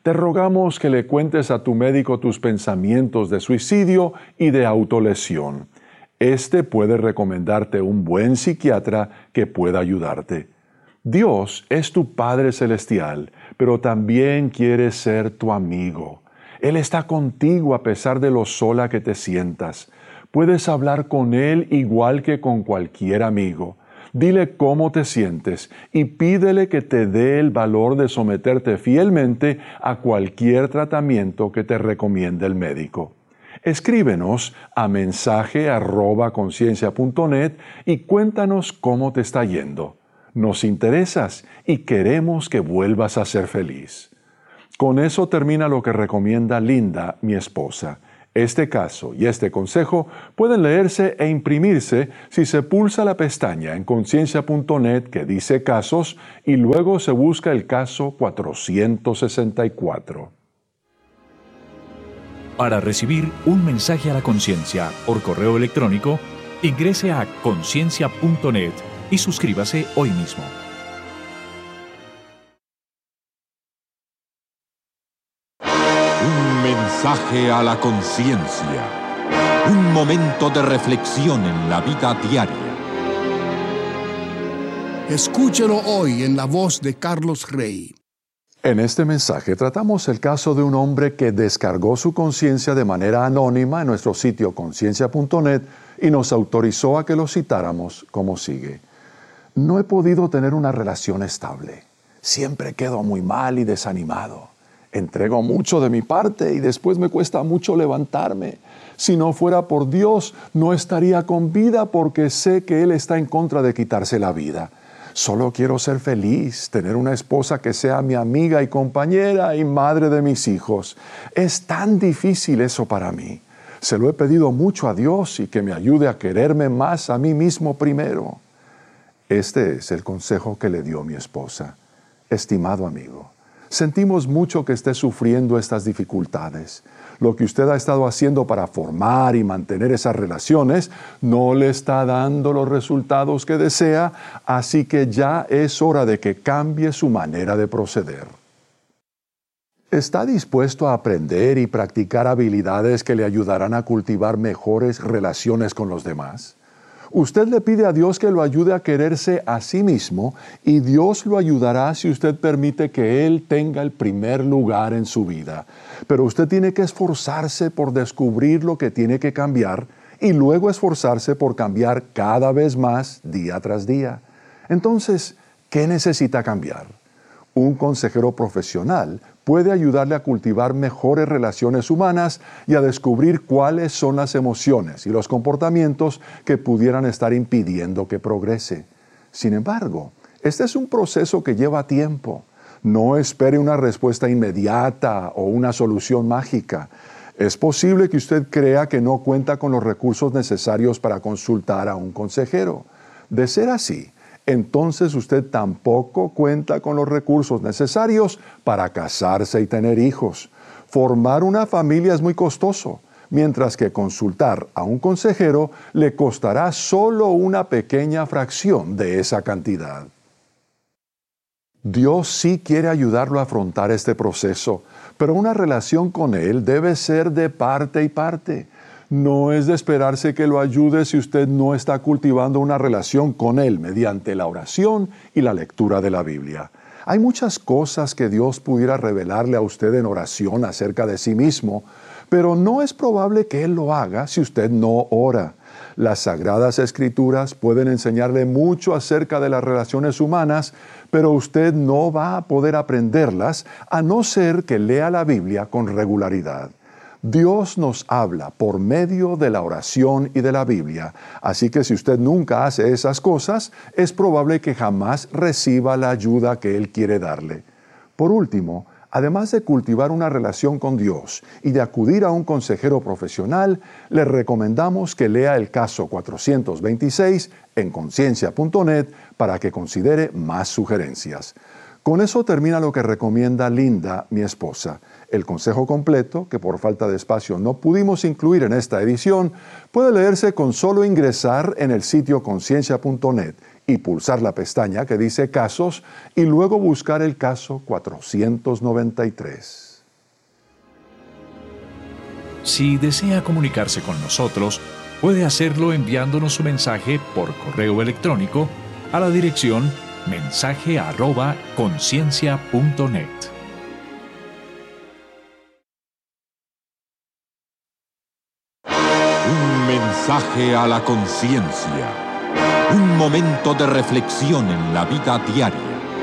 te rogamos que le cuentes a tu médico tus pensamientos de suicidio y de autolesión. Este puede recomendarte un buen psiquiatra que pueda ayudarte. Dios es tu Padre Celestial, pero también quiere ser tu amigo. Él está contigo a pesar de lo sola que te sientas. Puedes hablar con Él igual que con cualquier amigo. Dile cómo te sientes y pídele que te dé el valor de someterte fielmente a cualquier tratamiento que te recomiende el médico. Escríbenos a mensaje arroba conciencia punto net y cuéntanos cómo te está yendo. Nos interesas y queremos que vuelvas a ser feliz. Con eso termina lo que recomienda Linda, mi esposa. Este caso y este consejo pueden leerse e imprimirse si se pulsa la pestaña en conciencia punto net que dice casos y luego se busca el caso cuatrocientos sesenta y cuatro. Para recibir un mensaje a la conciencia por correo electrónico, ingrese a conciencia punto net y suscríbase hoy mismo. Un mensaje a la conciencia. Un momento de reflexión en la vida diaria. Escúchelo hoy en la voz de Carlos Rey. En este mensaje tratamos el caso de un hombre que descargó su conciencia de manera anónima en nuestro sitio conciencia punto net y nos autorizó a que lo citáramos como sigue. No he podido tener una relación estable. Siempre quedo muy mal y desanimado. Entrego mucho de mi parte y después me cuesta mucho levantarme. Si no fuera por Dios, no estaría con vida porque sé que Él está en contra de quitarse la vida. Solo quiero ser feliz, tener una esposa que sea mi amiga y compañera y madre de mis hijos. Es tan difícil eso para mí. Se lo he pedido mucho a Dios y que me ayude a quererme más a mí mismo primero. Este es el consejo que le dio mi esposa. Estimado amigo, sentimos mucho que esté sufriendo estas dificultades. Lo que usted ha estado haciendo para formar y mantener esas relaciones no le está dando los resultados que desea, así que ya es hora de que cambie su manera de proceder. ¿Está dispuesto a aprender y practicar habilidades que le ayudarán a cultivar mejores relaciones con los demás? Usted le pide a Dios que lo ayude a quererse a sí mismo y Dios lo ayudará si usted permite que Él tenga el primer lugar en su vida. Pero usted tiene que esforzarse por descubrir lo que tiene que cambiar y luego esforzarse por cambiar cada vez más día tras día. Entonces, ¿qué necesita cambiar? Un consejero profesional puede ayudarle a cultivar mejores relaciones humanas y a descubrir cuáles son las emociones y los comportamientos que pudieran estar impidiendo que progrese. Sin embargo, este es un proceso que lleva tiempo. No espere una respuesta inmediata o una solución mágica. Es posible que usted crea que no cuenta con los recursos necesarios para consultar a un consejero. De ser así, entonces usted tampoco cuenta con los recursos necesarios para casarse y tener hijos. Formar una familia es muy costoso, mientras que consultar a un consejero le costará solo una pequeña fracción de esa cantidad. Dios sí quiere ayudarlo a afrontar este proceso, pero una relación con Él debe ser de parte y parte. No es de esperarse que lo ayude si usted no está cultivando una relación con Él mediante la oración y la lectura de la Biblia. Hay muchas cosas que Dios pudiera revelarle a usted en oración acerca de sí mismo, pero no es probable que Él lo haga si usted no ora. Las Sagradas Escrituras pueden enseñarle mucho acerca de las relaciones humanas, pero usted no va a poder aprenderlas a no ser que lea la Biblia con regularidad. Dios nos habla por medio de la oración y de la Biblia, así que si usted nunca hace esas cosas, es probable que jamás reciba la ayuda que Él quiere darle. Por último, además de cultivar una relación con Dios y de acudir a un consejero profesional, le recomendamos que lea el caso cuatrocientos veintiséis en conciencia punto net para que considere más sugerencias. Con eso termina lo que recomienda Linda, mi esposa. El consejo completo, que por falta de espacio no pudimos incluir en esta edición, puede leerse con solo ingresar en el sitio conciencia punto net y pulsar la pestaña que dice Casos y luego buscar el caso cuatrocientos noventa y tres. Si desea comunicarse con nosotros, puede hacerlo enviándonos su mensaje por correo electrónico a la dirección mensaje arroba conciencia punto net. Un mensaje a la conciencia. Un momento de reflexión en la vida diaria.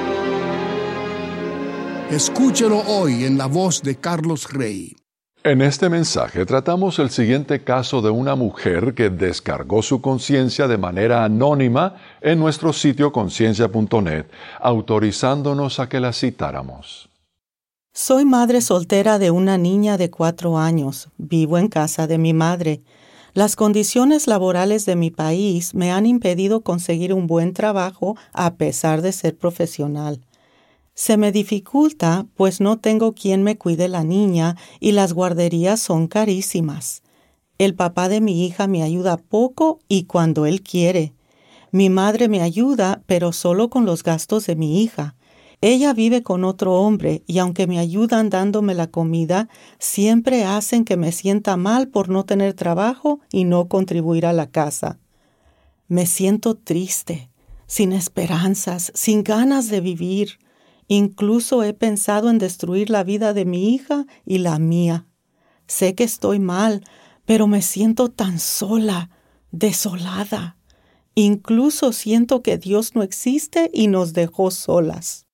Escúchelo hoy en la voz de Carlos Rey. En este mensaje tratamos el siguiente caso de una mujer que descargó su conciencia de manera anónima en nuestro sitio conciencia punto net, autorizándonos a que la citáramos. Soy madre soltera de una niña de cuatro años. Vivo en casa de mi madre. Las condiciones laborales de mi país me han impedido conseguir un buen trabajo a pesar de ser profesional. Se me dificulta, pues no tengo quien me cuide la niña y las guarderías son carísimas. El papá de mi hija me ayuda poco y cuando él quiere. Mi madre me ayuda, pero solo con los gastos de mi hija. Ella vive con otro hombre y aunque me ayudan dándome la comida, siempre hacen que me sienta mal por no tener trabajo y no contribuir a la casa. Me siento triste, sin esperanzas, sin ganas de vivir. Incluso he pensado en destruir la vida de mi hija y la mía. Sé que estoy mal, pero me siento tan sola, desolada. Incluso siento que Dios no existe y nos dejó solas.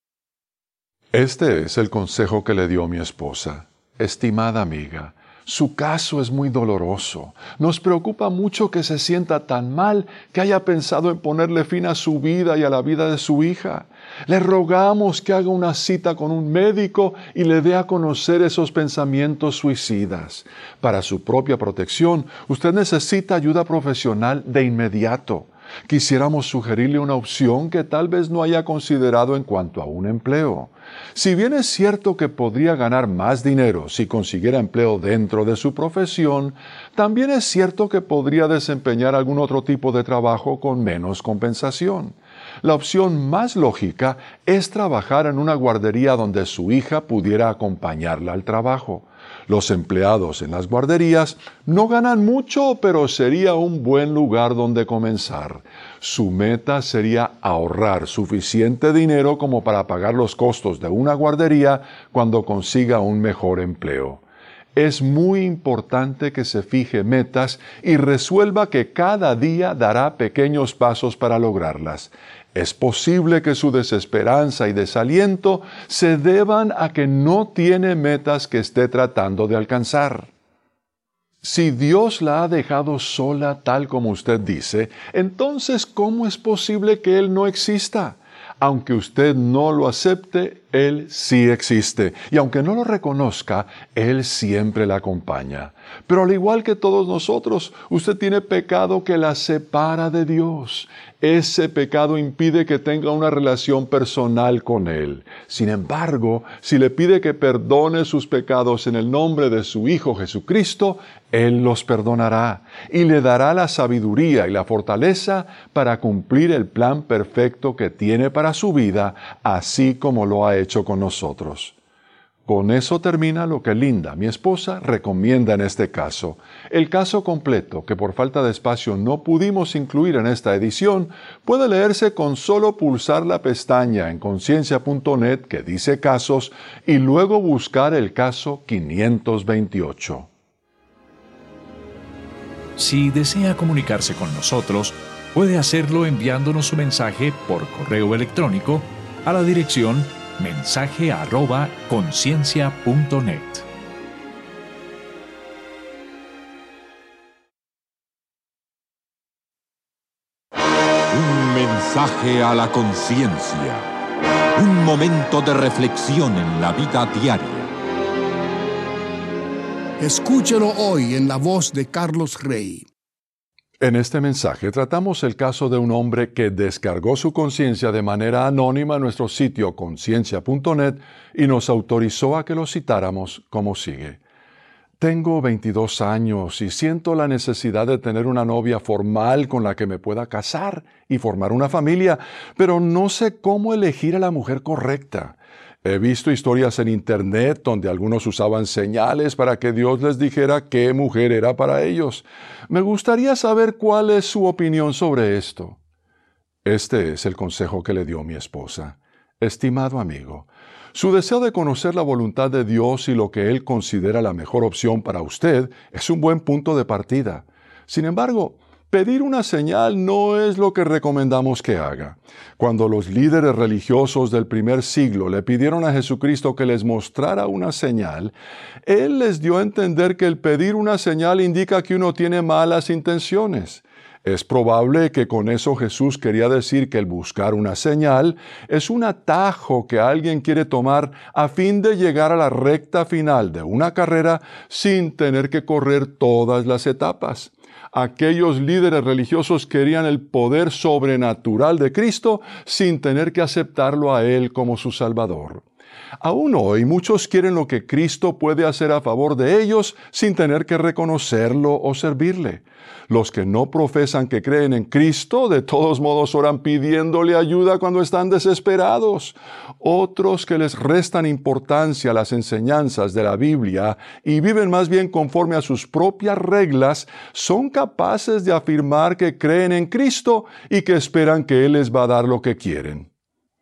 Este es el consejo que le dio mi esposa. Estimada amiga, su caso es muy doloroso. Nos preocupa mucho que se sienta tan mal que haya pensado en ponerle fin a su vida y a la vida de su hija. Le rogamos que haga una cita con un médico y le dé a conocer esos pensamientos suicidas. Para su propia protección, usted necesita ayuda profesional de inmediato. Quisiéramos sugerirle una opción que tal vez no haya considerado en cuanto a un empleo. Si bien es cierto que podría ganar más dinero si consiguiera empleo dentro de su profesión, también es cierto que podría desempeñar algún otro tipo de trabajo con menos compensación. La opción más lógica es trabajar en una guardería donde su hija pudiera acompañarla al trabajo. Los empleados en las guarderías no ganan mucho, pero sería un buen lugar donde comenzar. Su meta sería ahorrar suficiente dinero como para pagar los costos de una guardería cuando consiga un mejor empleo. Es muy importante que se fije metas y resuelva que cada día dará pequeños pasos para lograrlas. Es posible que su desesperanza y desaliento se deban a que no tiene metas que esté tratando de alcanzar. Si Dios la ha dejado sola tal como usted dice, entonces ¿cómo es posible que Él no exista? Aunque usted no lo acepte, Él sí existe. Y aunque no lo reconozca, Él siempre la acompaña. Pero al igual que todos nosotros, usted tiene pecado que la separa de Dios. Ese pecado impide que tenga una relación personal con Él. Sin embargo, si le pide que perdone sus pecados en el nombre de su Hijo Jesucristo, Él los perdonará y le dará la sabiduría y la fortaleza para cumplir el plan perfecto que tiene para su vida, así como lo ha hecho con nosotros. Con eso termina lo que Linda, mi esposa, recomienda en este caso. El caso completo, que por falta de espacio no pudimos incluir en esta edición, puede leerse con solo pulsar la pestaña en conciencia punto net que dice casos y luego buscar el caso quinientos veintiocho. Si desea comunicarse con nosotros, puede hacerlo enviándonos su mensaje por correo electrónico a la dirección mensaje arroba conciencia punto net. Un mensaje a la conciencia. Un momento de reflexión en la vida diaria. Escúchelo hoy en la voz de Carlos Rey. En este mensaje tratamos el caso de un hombre que descargó su conciencia de manera anónima en nuestro sitio conciencia punto net y nos autorizó a que lo citáramos como sigue. Tengo veintidós años y siento la necesidad de tener una novia formal con la que me pueda casar y formar una familia, pero no sé cómo elegir a la mujer correcta. He visto historias en Internet donde algunos usaban señales para que Dios les dijera qué mujer era para ellos. Me gustaría saber cuál es su opinión sobre esto. Este es el consejo que le dio mi esposa. Estimado amigo, su deseo de conocer la voluntad de Dios y lo que Él considera la mejor opción para usted es un buen punto de partida. Sin embargo, pedir una señal no es lo que recomendamos que haga. Cuando los líderes religiosos del primer siglo le pidieron a Jesucristo que les mostrara una señal, Él les dio a entender que el pedir una señal indica que uno tiene malas intenciones. Es probable que con eso Jesús quería decir que el buscar una señal es un atajo que alguien quiere tomar a fin de llegar a la recta final de una carrera sin tener que correr todas las etapas. Aquellos líderes religiosos querían el poder sobrenatural de Cristo sin tener que aceptarlo a Él como su Salvador. Aún hoy muchos quieren lo que Cristo puede hacer a favor de ellos sin tener que reconocerlo o servirle. Los que no profesan que creen en Cristo, de todos modos oran pidiéndole ayuda cuando están desesperados. Otros que les restan importancia a las enseñanzas de la Biblia y viven más bien conforme a sus propias reglas, son capaces de afirmar que creen en Cristo y que esperan que Él les va a dar lo que quieren.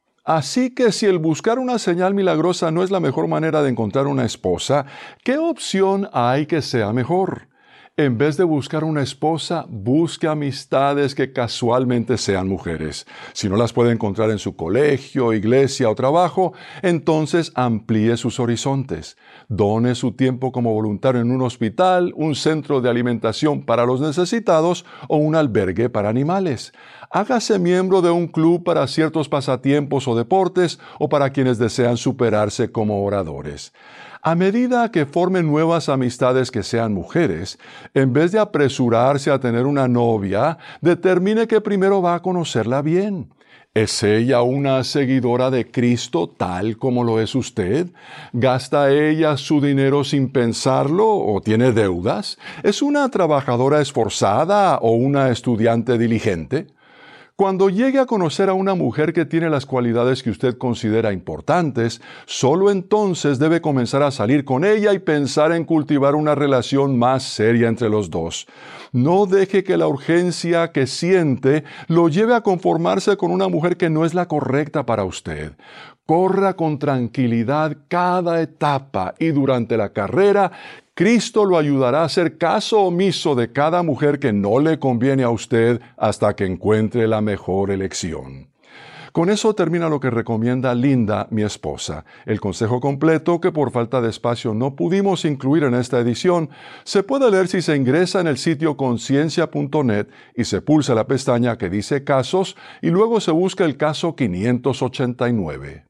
Así que si el buscar una señal milagrosa no es la mejor manera de encontrar una esposa, ¿qué opción hay que sea mejor? En vez de buscar una esposa, busque amistades que casualmente sean mujeres. Si no las puede encontrar en su colegio, iglesia o trabajo, entonces amplíe sus horizontes. Done su tiempo como voluntario en un hospital, un centro de alimentación para los necesitados o un albergue para animales. Hágase miembro de un club para ciertos pasatiempos o deportes o para quienes desean superarse como oradores. A medida que formen nuevas amistades que sean mujeres, en vez de apresurarse a tener una novia, determine que primero va a conocerla bien. ¿Es ella una seguidora de Cristo tal como lo es usted? ¿Gasta ella su dinero sin pensarlo o tiene deudas? ¿Es una trabajadora esforzada o una estudiante diligente? Cuando llegue a conocer a una mujer que tiene las cualidades que usted considera importantes, solo entonces debe comenzar a salir con ella y pensar en cultivar una relación más seria entre los dos. No deje que la urgencia que siente lo lleve a conformarse con una mujer que no es la correcta para usted. Corra con tranquilidad cada etapa y durante la carrera, Cristo lo ayudará a hacer caso omiso de cada mujer que no le conviene a usted hasta que encuentre la mejor elección. Con eso termina lo que recomienda Linda, mi esposa. El consejo completo, que por falta de espacio no pudimos incluir en esta edición, se puede leer si se ingresa en el sitio conciencia punto net y se pulsa la pestaña que dice Casos y luego se busca el caso quinientos ochenta y nueve.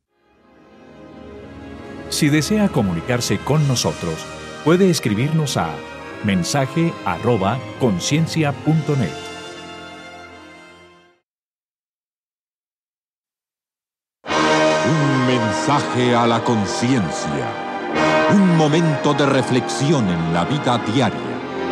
Si desea comunicarse con nosotros, puede escribirnos a mensaje arroba conciencia punto net. Un mensaje a la conciencia. Un momento de reflexión en la vida diaria.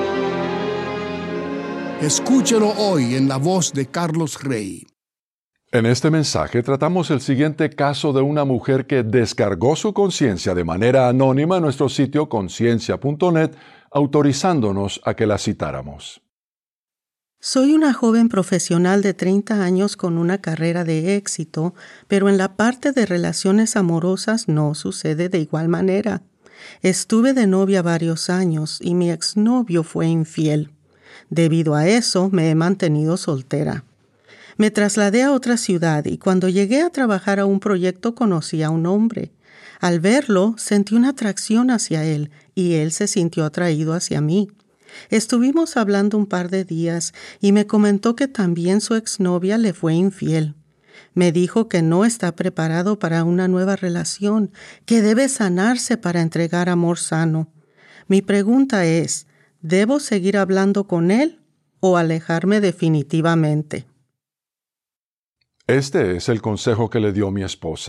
Escúchelo hoy en la voz de Carlos Rey. En este mensaje tratamos el siguiente caso de una mujer que descargó su conciencia de manera anónima en nuestro sitio conciencia punto net, autorizándonos a que la citáramos. Soy una joven profesional de treinta años con una carrera de éxito, pero en la parte de relaciones amorosas no sucede de igual manera. Estuve de novia varios años y mi exnovio fue infiel. Debido a eso, me he mantenido soltera. Me trasladé a otra ciudad y cuando llegué a trabajar a un proyecto conocí a un hombre. Al verlo, sentí una atracción hacia él y él se sintió atraído hacia mí. Estuvimos hablando un par de días y me comentó que también su exnovia le fue infiel. Me dijo que no está preparado para una nueva relación, que debe sanarse para entregar amor sano. Mi pregunta es, ¿debo seguir hablando con él o alejarme definitivamente? Este es el consejo que le dio mi esposa.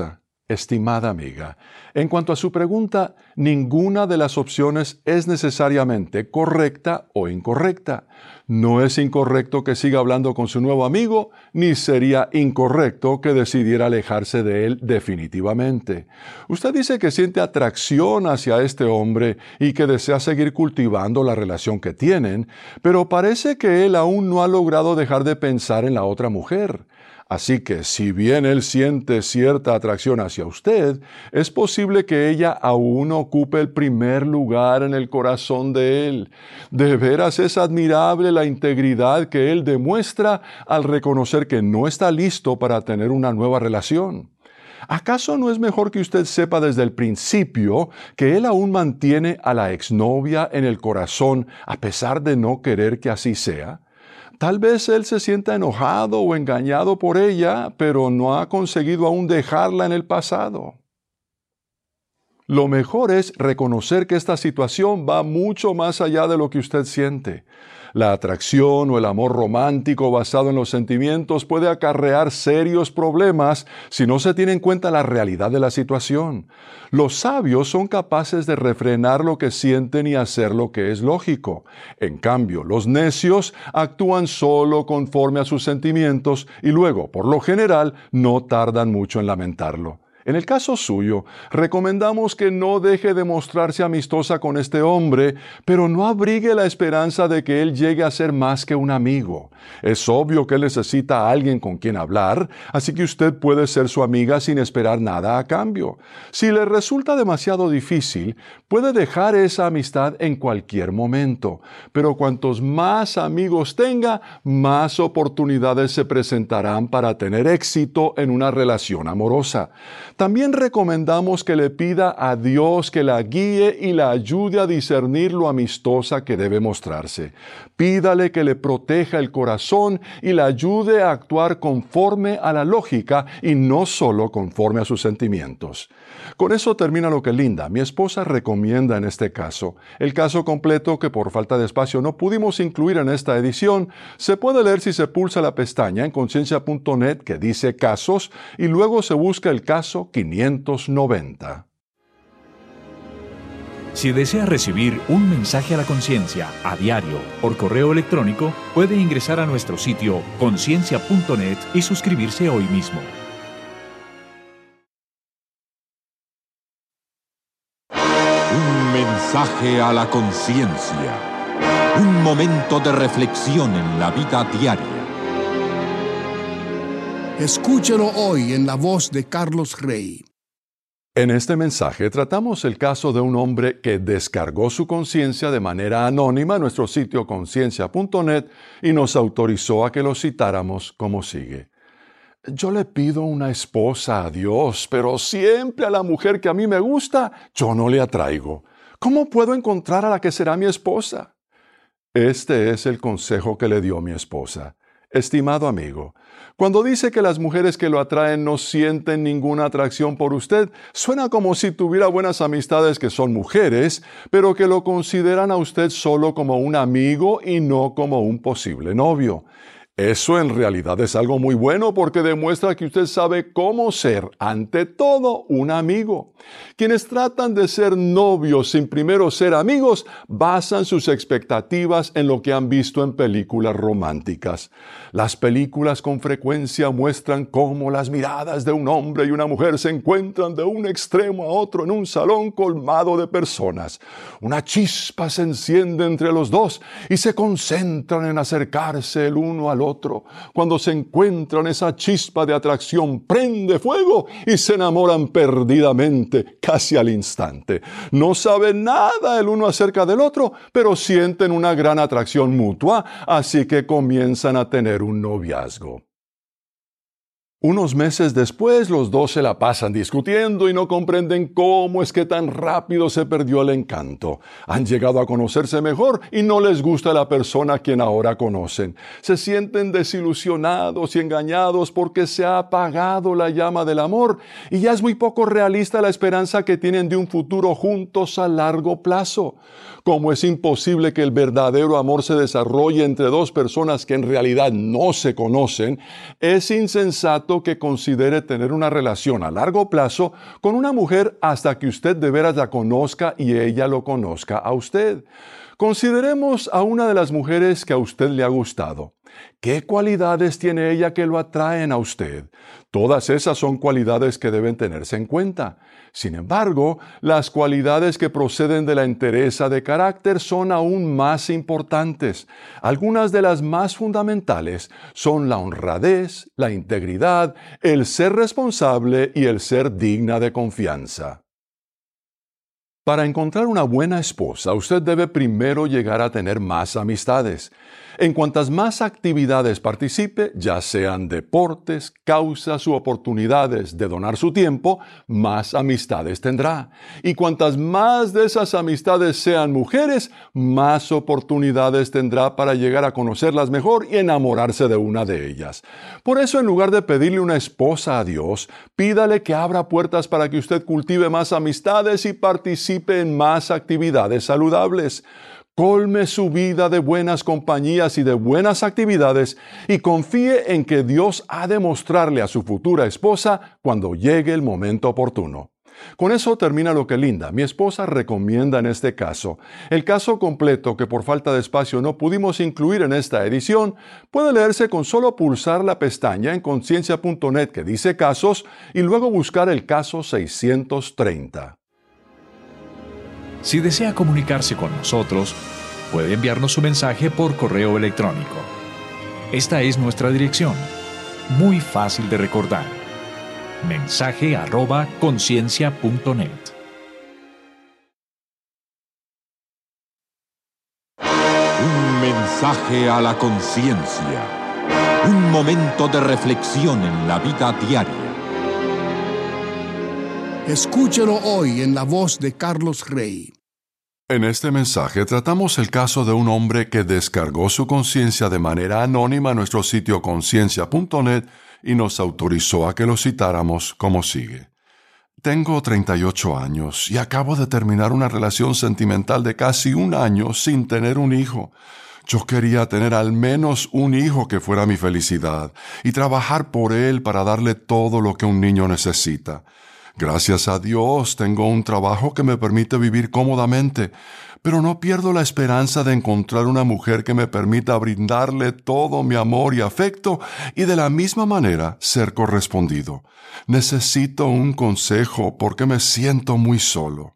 Estimada amiga, en cuanto a su pregunta, ninguna de las opciones es necesariamente correcta o incorrecta. No es incorrecto que siga hablando con su nuevo amigo, ni sería incorrecto que decidiera alejarse de él definitivamente. Usted dice que siente atracción hacia este hombre y que desea seguir cultivando la relación que tienen, pero parece que él aún no ha logrado dejar de pensar en la otra mujer. Así que, si bien él siente cierta atracción hacia usted, es posible que ella aún ocupe el primer lugar en el corazón de él. De veras es admirable la integridad que él demuestra al reconocer que no está listo para tener una nueva relación. ¿Acaso no es mejor que usted sepa desde el principio que él aún mantiene a la exnovia en el corazón a pesar de no querer que así sea? Tal vez él se sienta enojado o engañado por ella, pero no ha conseguido aún dejarla en el pasado. Lo mejor es reconocer que esta situación va mucho más allá de lo que usted siente. La atracción o el amor romántico basado en los sentimientos puede acarrear serios problemas si no se tiene en cuenta la realidad de la situación. Los sabios son capaces de refrenar lo que sienten y hacer lo que es lógico. En cambio, los necios actúan solo conforme a sus sentimientos y luego, por lo general, no tardan mucho en lamentarlo. En el caso suyo, recomendamos que no deje de mostrarse amistosa con este hombre, pero no abrigue la esperanza de que él llegue a ser más que un amigo. Es obvio que él necesita a alguien con quien hablar, así que usted puede ser su amiga sin esperar nada a cambio. Si le resulta demasiado difícil, puede dejar esa amistad en cualquier momento, pero cuantos más amigos tenga, más oportunidades se presentarán para tener éxito en una relación amorosa. También recomendamos que le pida a Dios que la guíe y la ayude a discernir lo amistosa que debe mostrarse. Pídale que le proteja el corazón y la ayude a actuar conforme a la lógica y no solo conforme a sus sentimientos. Con eso termina lo que Linda, mi esposa, recomienda en este caso. El caso completo, que por falta de espacio no pudimos incluir en esta edición, se puede leer si se pulsa la pestaña en conciencia punto net que dice casos y luego se busca el caso quinientos noventa. Si desea recibir un mensaje a la conciencia a diario por correo electrónico, puede ingresar a nuestro sitio conciencia punto net y suscribirse hoy mismo. Un mensaje a la conciencia. Un momento de reflexión en la vida diaria. Escúchelo hoy en la voz de Carlos Rey. En este mensaje tratamos el caso de un hombre que descargó su conciencia de manera anónima en nuestro sitio conciencia punto net y nos autorizó a que lo citáramos como sigue. Yo le pido una esposa a Dios, pero siempre a la mujer que a mí me gusta, yo no le atraigo. ¿Cómo puedo encontrar a la que será mi esposa? Este es el consejo que le dio mi esposa. Estimado amigo, cuando dice que las mujeres que lo atraen no sienten ninguna atracción por usted, suena como si tuviera buenas amistades que son mujeres, pero que lo consideran a usted solo como un amigo y no como un posible novio. Eso en realidad es algo muy bueno porque demuestra que usted sabe cómo ser, ante todo, un amigo. Quienes tratan de ser novios sin primero ser amigos, basan sus expectativas en lo que han visto en películas románticas. Las películas con frecuencia muestran cómo las miradas de un hombre y una mujer se encuentran de un extremo a otro en un salón colmado de personas. Una chispa se enciende entre los dos y se concentran en acercarse el uno al otro. Otro. Cuando se encuentran, esa chispa de atracción prende fuego y se enamoran perdidamente, casi al instante. No saben nada el uno acerca del otro, pero sienten una gran atracción mutua, así que comienzan a tener un noviazgo. Unos meses después, los dos se la pasan discutiendo y no comprenden cómo es que tan rápido se perdió el encanto. Han llegado a conocerse mejor y no les gusta la persona a quien ahora conocen. Se sienten desilusionados y engañados porque se ha apagado la llama del amor y ya es muy poco realista la esperanza que tienen de un futuro juntos a largo plazo. Como es imposible que el verdadero amor se desarrolle entre dos personas que en realidad no se conocen, es insensato sensato que considere tener una relación a largo plazo con una mujer hasta que usted de veras la conozca y ella lo conozca a usted. Consideremos a una de las mujeres que a usted le ha gustado. ¿Qué cualidades tiene ella que lo atraen a usted? Todas esas son cualidades que deben tenerse en cuenta. Sin embargo, las cualidades que proceden de la entereza de carácter son aún más importantes. Algunas de las más fundamentales son la honradez, la integridad, el ser responsable y el ser digna de confianza. Para encontrar una buena esposa, usted debe primero llegar a tener más amistades. En cuantas más actividades participe, ya sean deportes, causas u oportunidades de donar su tiempo, más amistades tendrá. Y cuantas más de esas amistades sean mujeres, más oportunidades tendrá para llegar a conocerlas mejor y enamorarse de una de ellas. Por eso, en lugar de pedirle una esposa a Dios, pídale que abra puertas para que usted cultive más amistades y participe en más actividades saludables. Colme su vida de buenas compañías y de buenas actividades y confíe en que Dios ha de mostrarle a su futura esposa cuando llegue el momento oportuno. Con eso termina lo que Linda, mi esposa, recomienda en este caso. El caso completo, que por falta de espacio no pudimos incluir en esta edición, puede leerse con solo pulsar la pestaña en conciencia punto net que dice Casos y luego buscar el caso seiscientos treinta. Si desea comunicarse con nosotros, puede enviarnos su mensaje por correo electrónico. Esta es nuestra dirección, muy fácil de recordar. Mensaje arroba conciencia punto net. Un mensaje a la conciencia. Un momento de reflexión en la vida diaria. Escúchelo hoy en la voz de Carlos Rey. En este mensaje tratamos el caso de un hombre que descargó su conciencia de manera anónima en nuestro sitio conciencia punto net y nos autorizó a que lo citáramos como sigue. Tengo treinta y ocho años y acabo de terminar una relación sentimental de casi un año sin tener un hijo. Yo quería tener al menos un hijo que fuera mi felicidad y trabajar por él para darle todo lo que un niño necesita. Gracias a Dios tengo un trabajo que me permite vivir cómodamente, pero no pierdo la esperanza de encontrar una mujer que me permita brindarle todo mi amor y afecto y de la misma manera ser correspondido. Necesito un consejo porque me siento muy solo.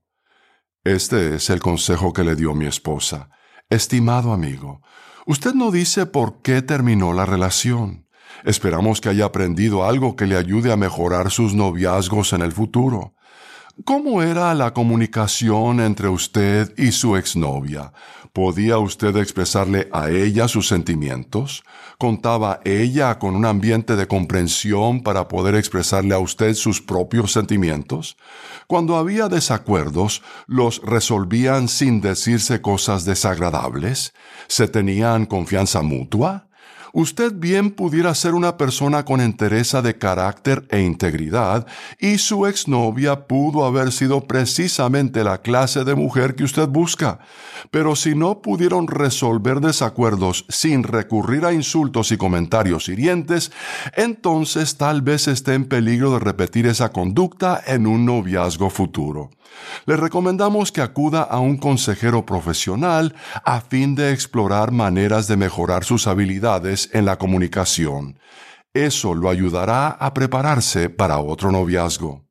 Este es el consejo que le dio mi esposa. Estimado amigo, usted no dice por qué terminó la relación. Esperamos que haya aprendido algo que le ayude a mejorar sus noviazgos en el futuro. ¿Cómo era la comunicación entre usted y su exnovia? ¿Podía usted expresarle a ella sus sentimientos? ¿Contaba ella con un ambiente de comprensión para poder expresarle a usted sus propios sentimientos? Cuando había desacuerdos, ¿los resolvían sin decirse cosas desagradables? ¿Se tenían confianza mutua? Usted bien pudiera ser una persona con entereza de carácter e integridad, y su exnovia pudo haber sido precisamente la clase de mujer que usted busca. Pero si no pudieron resolver desacuerdos sin recurrir a insultos y comentarios hirientes, entonces tal vez esté en peligro de repetir esa conducta en un noviazgo futuro. Le recomendamos que acuda a un consejero profesional a fin de explorar maneras de mejorar sus habilidades en la comunicación. Eso lo ayudará a prepararse para otro noviazgo.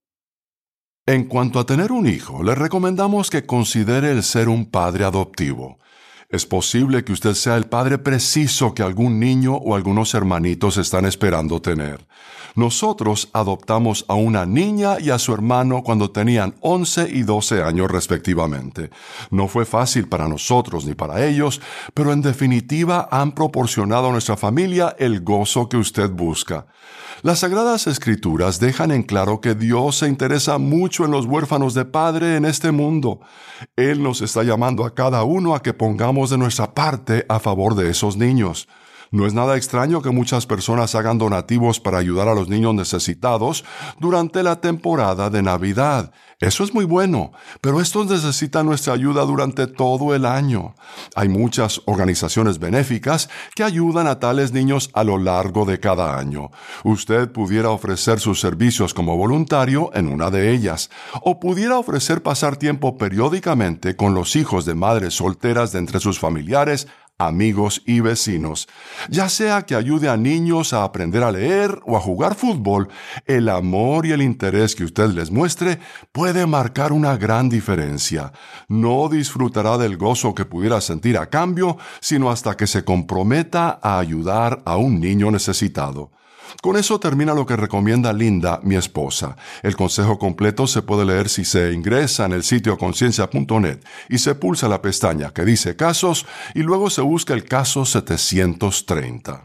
En cuanto a tener un hijo, le recomendamos que considere el ser un padre adoptivo. Es posible que usted sea el padre preciso que algún niño o algunos hermanitos están esperando tener. Nosotros adoptamos a una niña y a su hermano cuando tenían once y doce años respectivamente. No fue fácil para nosotros ni para ellos, pero en definitiva han proporcionado a nuestra familia el gozo que usted busca. Las Sagradas Escrituras dejan en claro que Dios se interesa mucho en los huérfanos de padre en este mundo. Él nos está llamando a cada uno a que pongamos de nuestra parte a favor de esos niños. No es nada extraño que muchas personas hagan donativos para ayudar a los niños necesitados durante la temporada de Navidad. Eso es muy bueno, pero estos necesitan nuestra ayuda durante todo el año. Hay muchas organizaciones benéficas que ayudan a tales niños a lo largo de cada año. Usted pudiera ofrecer sus servicios como voluntario en una de ellas, o pudiera ofrecer pasar tiempo periódicamente con los hijos de madres solteras de entre sus familiares, amigos y vecinos. Ya sea que ayude a niños a aprender a leer o a jugar fútbol, el amor y el interés que usted les muestre puede marcar una gran diferencia. No disfrutará del gozo que pudiera sentir a cambio, sino hasta que se comprometa a ayudar a un niño necesitado. Con eso termina lo que recomienda Linda, mi esposa. El consejo completo se puede leer si se ingresa en el sitio conciencia punto net y se pulsa la pestaña que dice Casos y luego se busca el caso setecientos treinta.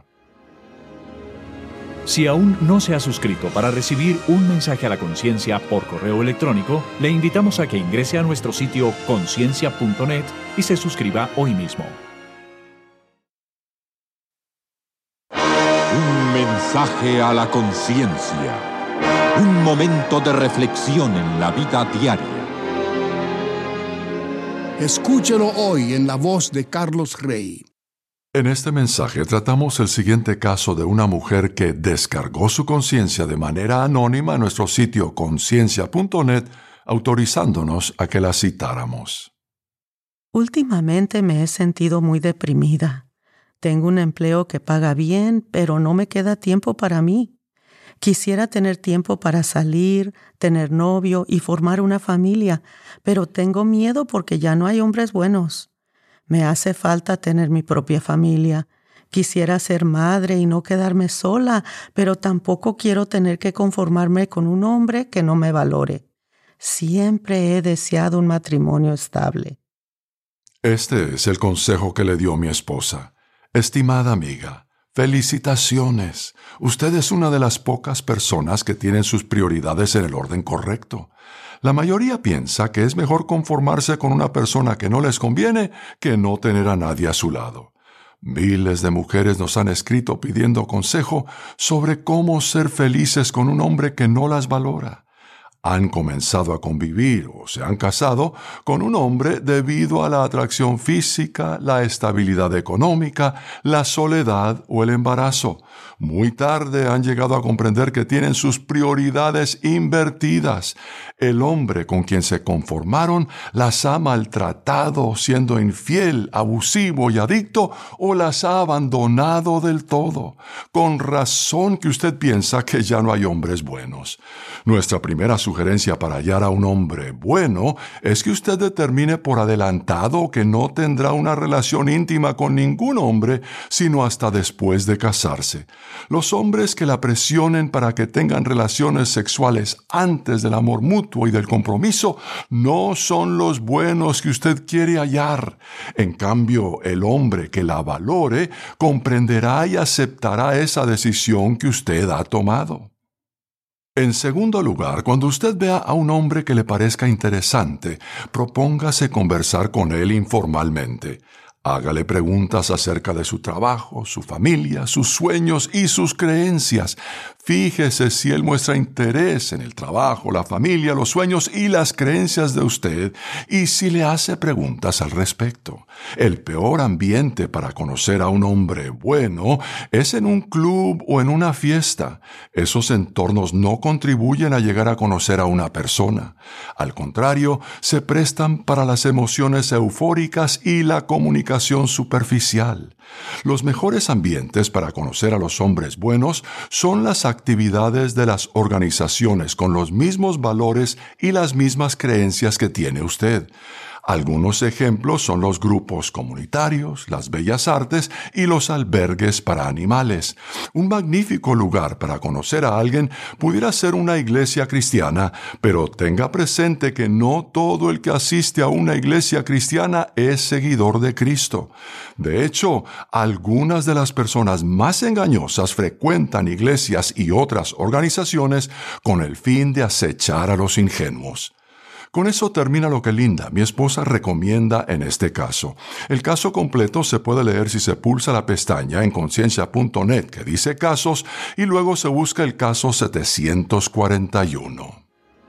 Si aún no se ha suscrito para recibir un mensaje a la conciencia por correo electrónico, le invitamos a que ingrese a nuestro sitio conciencia punto net y se suscriba hoy mismo. Un mensaje a la conciencia. Un momento de reflexión en la vida diaria. Escúchelo hoy en la voz de Carlos Rey. En este mensaje tratamos el siguiente caso de una mujer que descargó su conciencia de manera anónima en nuestro sitio conciencia punto net, autorizándonos a que la citáramos. Últimamente me he sentido muy deprimida. Tengo un empleo que paga bien, pero no me queda tiempo para mí. Quisiera tener tiempo para salir, tener novio y formar una familia, pero tengo miedo porque ya no hay hombres buenos. Me hace falta tener mi propia familia. Quisiera ser madre y no quedarme sola, pero tampoco quiero tener que conformarme con un hombre que no me valore. Siempre he deseado un matrimonio estable. Este es el consejo que le dio mi esposa. Estimada amiga, felicitaciones. Usted es una de las pocas personas que tienen sus prioridades en el orden correcto. La mayoría piensa que es mejor conformarse con una persona que no les conviene que no tener a nadie a su lado. Miles de mujeres nos han escrito pidiendo consejo sobre cómo ser felices con un hombre que no las valora. Han comenzado a convivir o se han casado con un hombre debido a la atracción física, la estabilidad económica, la soledad o el embarazo. Muy tarde han llegado a comprender que tienen sus prioridades invertidas. El hombre con quien se conformaron las ha maltratado siendo infiel, abusivo y adicto, o las ha abandonado del todo. Con razón que usted piensa que ya no hay hombres buenos. Nuestra primera sugerencia para hallar a un hombre bueno es que usted determine por adelantado que no tendrá una relación íntima con ningún hombre sino hasta después de casarse. Los hombres que la presionen para que tengan relaciones sexuales antes del amor mutuo y del compromiso no son los buenos que usted quiere hallar. En cambio, el hombre que la valore comprenderá y aceptará esa decisión que usted ha tomado. En segundo lugar, cuando usted vea a un hombre que le parezca interesante, propóngase conversar con él informalmente. Hágale preguntas acerca de su trabajo, su familia, sus sueños y sus creencias. Fíjese si él muestra interés en el trabajo, la familia, los sueños y las creencias de usted y si le hace preguntas al respecto. El peor ambiente para conocer a un hombre bueno es en un club o en una fiesta. Esos entornos no contribuyen a llegar a conocer a una persona. Al contrario, se prestan para las emociones eufóricas y la comunicación superficial. Los mejores ambientes para conocer a los hombres buenos son las actividades de las organizaciones con los mismos valores y las mismas creencias que tiene usted. Algunos ejemplos son los grupos comunitarios, las bellas artes y los albergues para animales. Un magnífico lugar para conocer a alguien pudiera ser una iglesia cristiana, pero tenga presente que no todo el que asiste a una iglesia cristiana es seguidor de Cristo. De hecho, algunas de las personas más engañosas frecuentan iglesias y otras organizaciones con el fin de acechar a los ingenuos. Con eso termina lo que Linda, mi esposa, recomienda en este caso. El caso completo se puede leer si se pulsa la pestaña en conciencia punto net que dice casos y luego se busca el caso setecientos cuarenta y uno.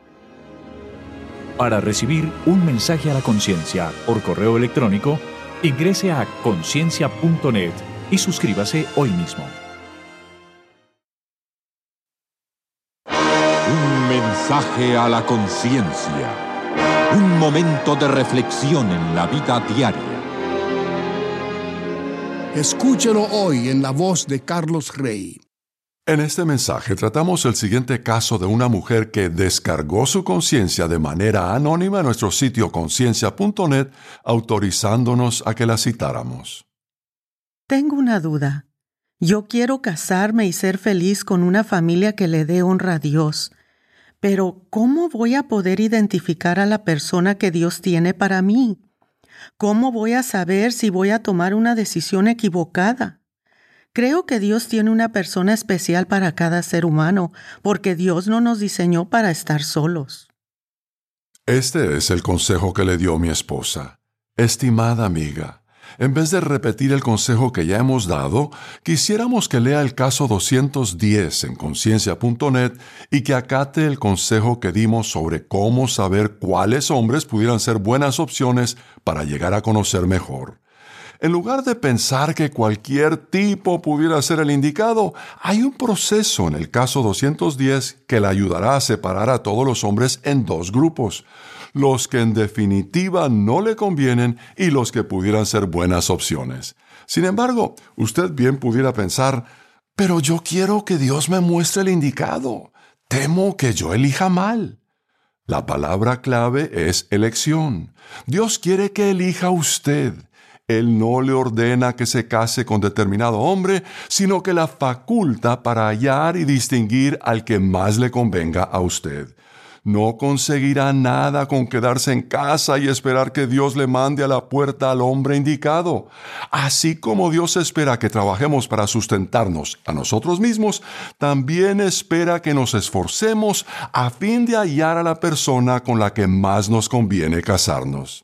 Para recibir un mensaje a la conciencia por correo electrónico, ingrese a conciencia punto net y suscríbase hoy mismo. Un mensaje a la conciencia. Un momento de reflexión en la vida diaria. Escúchelo hoy en la voz de Carlos Rey. En este mensaje tratamos el siguiente caso de una mujer que descargó su conciencia de manera anónima en nuestro sitio conciencia punto net, autorizándonos a que la citáramos. Tengo una duda. Yo quiero casarme y ser feliz con una familia que le dé honra a Dios. Pero, ¿cómo voy a poder identificar a la persona que Dios tiene para mí? ¿Cómo voy a saber si voy a tomar una decisión equivocada? Creo que Dios tiene una persona especial para cada ser humano, porque Dios no nos diseñó para estar solos. Este es el consejo que le dio mi esposa. Estimada amiga, en vez de repetir el consejo que ya hemos dado, quisiéramos que lea el caso doscientos diez en conciencia punto net y que acate el consejo que dimos sobre cómo saber cuáles hombres pudieran ser buenas opciones para llegar a conocer mejor. En lugar de pensar que cualquier tipo pudiera ser el indicado, hay un proceso en el caso doscientos diez que le ayudará a separar a todos los hombres en dos grupos: los que en definitiva no le convienen y los que pudieran ser buenas opciones. Sin embargo, usted bien pudiera pensar, pero yo quiero que Dios me muestre el indicado. Temo que yo elija mal. La palabra clave es elección. Dios quiere que elija usted. Él no le ordena que se case con determinado hombre, sino que la faculta para hallar y distinguir al que más le convenga a usted. No conseguirá nada con quedarse en casa y esperar que Dios le mande a la puerta al hombre indicado. Así como Dios espera que trabajemos para sustentarnos a nosotros mismos, también espera que nos esforcemos a fin de hallar a la persona con la que más nos conviene casarnos.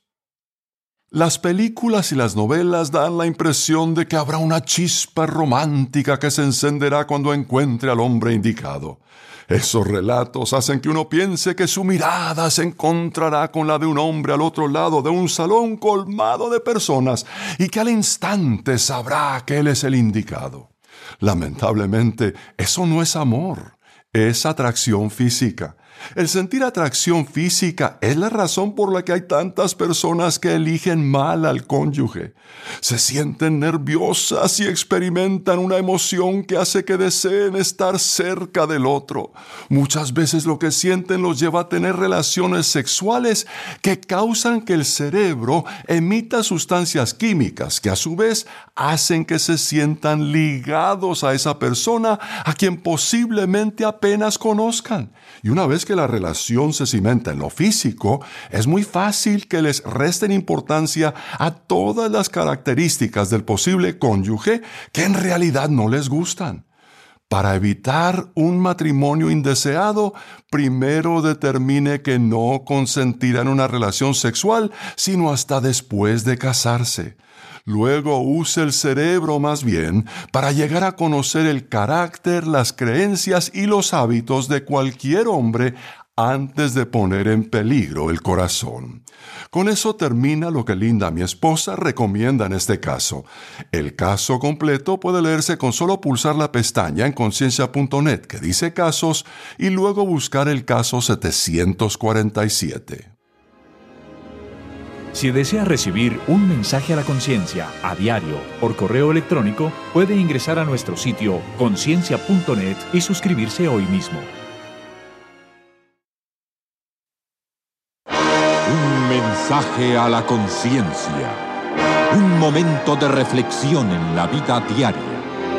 Las películas y las novelas dan la impresión de que habrá una chispa romántica que se encenderá cuando encuentre al hombre indicado. Esos relatos hacen que uno piense que su mirada se encontrará con la de un hombre al otro lado de un salón colmado de personas y que al instante sabrá que él es el indicado. Lamentablemente, eso no es amor, es atracción física. El sentir atracción física es la razón por la que hay tantas personas que eligen mal al cónyuge. Se sienten nerviosas y experimentan una emoción que hace que deseen estar cerca del otro. Muchas veces lo que sienten los lleva a tener relaciones sexuales que causan que el cerebro emita sustancias químicas que a su vez hacen que se sientan ligados a esa persona a quien posiblemente apenas conozcan. Y una vez que la relación se cimenta en lo físico, es muy fácil que les resten importancia a todas las características del posible cónyuge que en realidad no les gustan. Para evitar un matrimonio indeseado, primero determine que no consentirá en una relación sexual, sino hasta después de casarse. Luego use el cerebro más bien para llegar a conocer el carácter, las creencias y los hábitos de cualquier hombre antes de poner en peligro el corazón. Con eso termina lo que Linda, mi esposa, recomienda en este caso. El caso completo puede leerse con solo pulsar la pestaña en conciencia punto net que dice casos y luego buscar el caso setecientos cuarenta y siete. Si desea recibir un mensaje a la conciencia a diario por correo electrónico, puede ingresar a nuestro sitio conciencia punto net y suscribirse hoy mismo. Un mensaje a la conciencia. Un momento de reflexión en la vida diaria.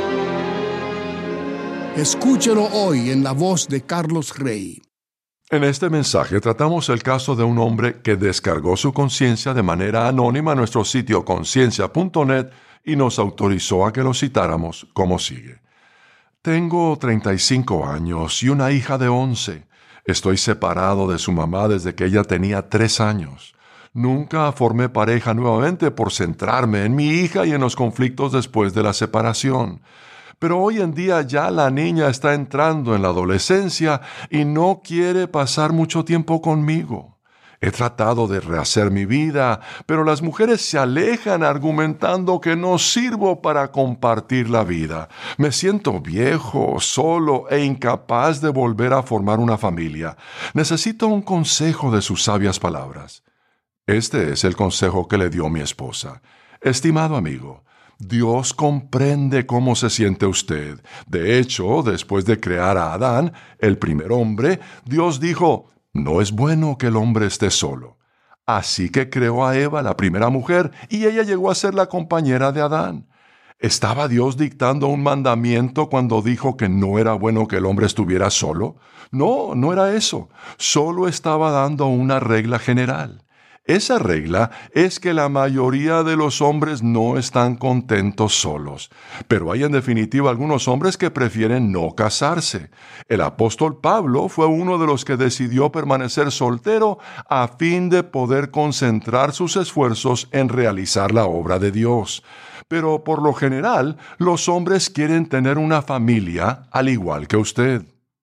Escúchelo hoy en la voz de Carlos Rey. En este mensaje tratamos el caso de un hombre que descargó su conciencia de manera anónima a nuestro sitio conciencia punto net y nos autorizó a que lo citáramos como sigue. Tengo treinta y cinco años y una hija de once. Estoy separado de su mamá desde que ella tenía tres años. Nunca formé pareja nuevamente por centrarme en mi hija y en los conflictos después de la separación. Pero hoy en día ya la niña está entrando en la adolescencia y no quiere pasar mucho tiempo conmigo. He tratado de rehacer mi vida, pero las mujeres se alejan argumentando que no sirvo para compartir la vida. Me siento viejo, solo e incapaz de volver a formar una familia. Necesito un consejo de sus sabias palabras. Este es el consejo que le dio mi esposa. Estimado amigo, Dios comprende cómo se siente usted. De hecho, después de crear a Adán, el primer hombre, Dios dijo, no es bueno que el hombre esté solo. Así que creó a Eva, la primera mujer, y ella llegó a ser la compañera de Adán. ¿Estaba Dios dictando un mandamiento cuando dijo que no era bueno que el hombre estuviera solo? No, no era eso. Solo estaba dando una regla general. Esa regla es que la mayoría de los hombres no están contentos solos, pero hay en definitiva algunos hombres que prefieren no casarse. El apóstol Pablo fue uno de los que decidió permanecer soltero a fin de poder concentrar sus esfuerzos en realizar la obra de Dios. Pero por lo general, los hombres quieren tener una familia al igual que usted.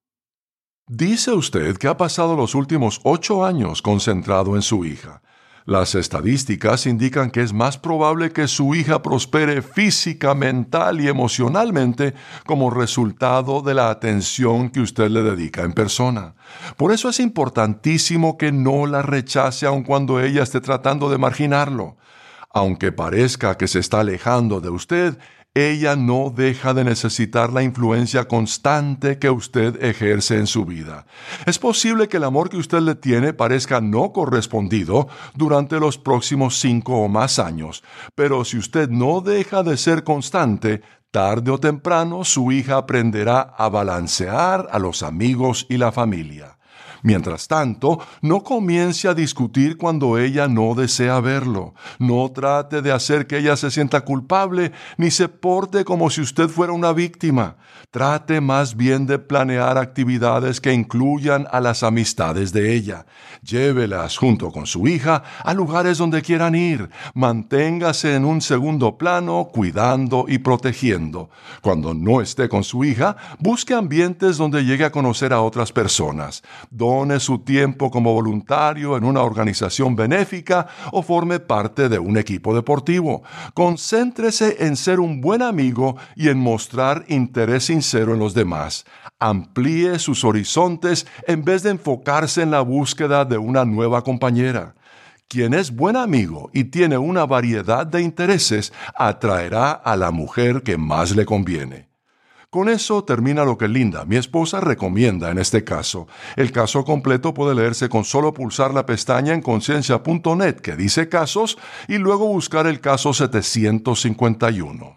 Dice usted que ha pasado los últimos ocho años concentrado en su hija. Las estadísticas indican que es más probable que su hija prospere física, mental y emocionalmente como resultado de la atención que usted le dedica en persona. Por eso es importantísimo que no la rechace aun cuando ella esté tratando de marginarlo. Aunque parezca que se está alejando de usted, ella no deja de necesitar la influencia constante que usted ejerce en su vida. Es posible que el amor que usted le tiene parezca no correspondido durante los próximos cinco o más años, pero si usted no deja de ser constante, tarde o temprano su hija aprenderá a balancear a los amigos y la familia. Mientras tanto, no comience a discutir cuando ella no desea verlo. No trate de hacer que ella se sienta culpable, ni se porte como si usted fuera una víctima. Trate más bien de planear actividades que incluyan a las amistades de ella. Llévelas junto con su hija a lugares donde quieran ir. Manténgase en un segundo plano, cuidando y protegiendo. Cuando no esté con su hija, busque ambientes donde llegue a conocer a otras personas. Done su tiempo como voluntario en una organización benéfica o forme parte de un equipo deportivo. Concéntrese en ser un buen amigo y en mostrar interés sincero en los demás. Amplíe sus horizontes en vez de enfocarse en la búsqueda de una nueva compañera. Quien es buen amigo y tiene una variedad de intereses atraerá a la mujer que más le conviene. Con eso termina lo que Linda, mi esposa, recomienda en este caso. El caso completo puede leerse con solo pulsar la pestaña en conciencia punto net que dice casos y luego buscar el caso setecientos cincuenta y uno.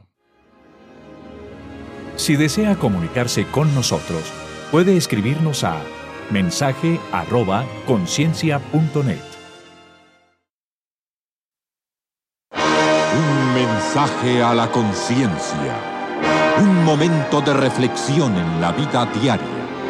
Si desea comunicarse con nosotros, puede escribirnos a mensaje arroba conciencia punto net. Un mensaje a la conciencia. Un momento de reflexión en la vida diaria.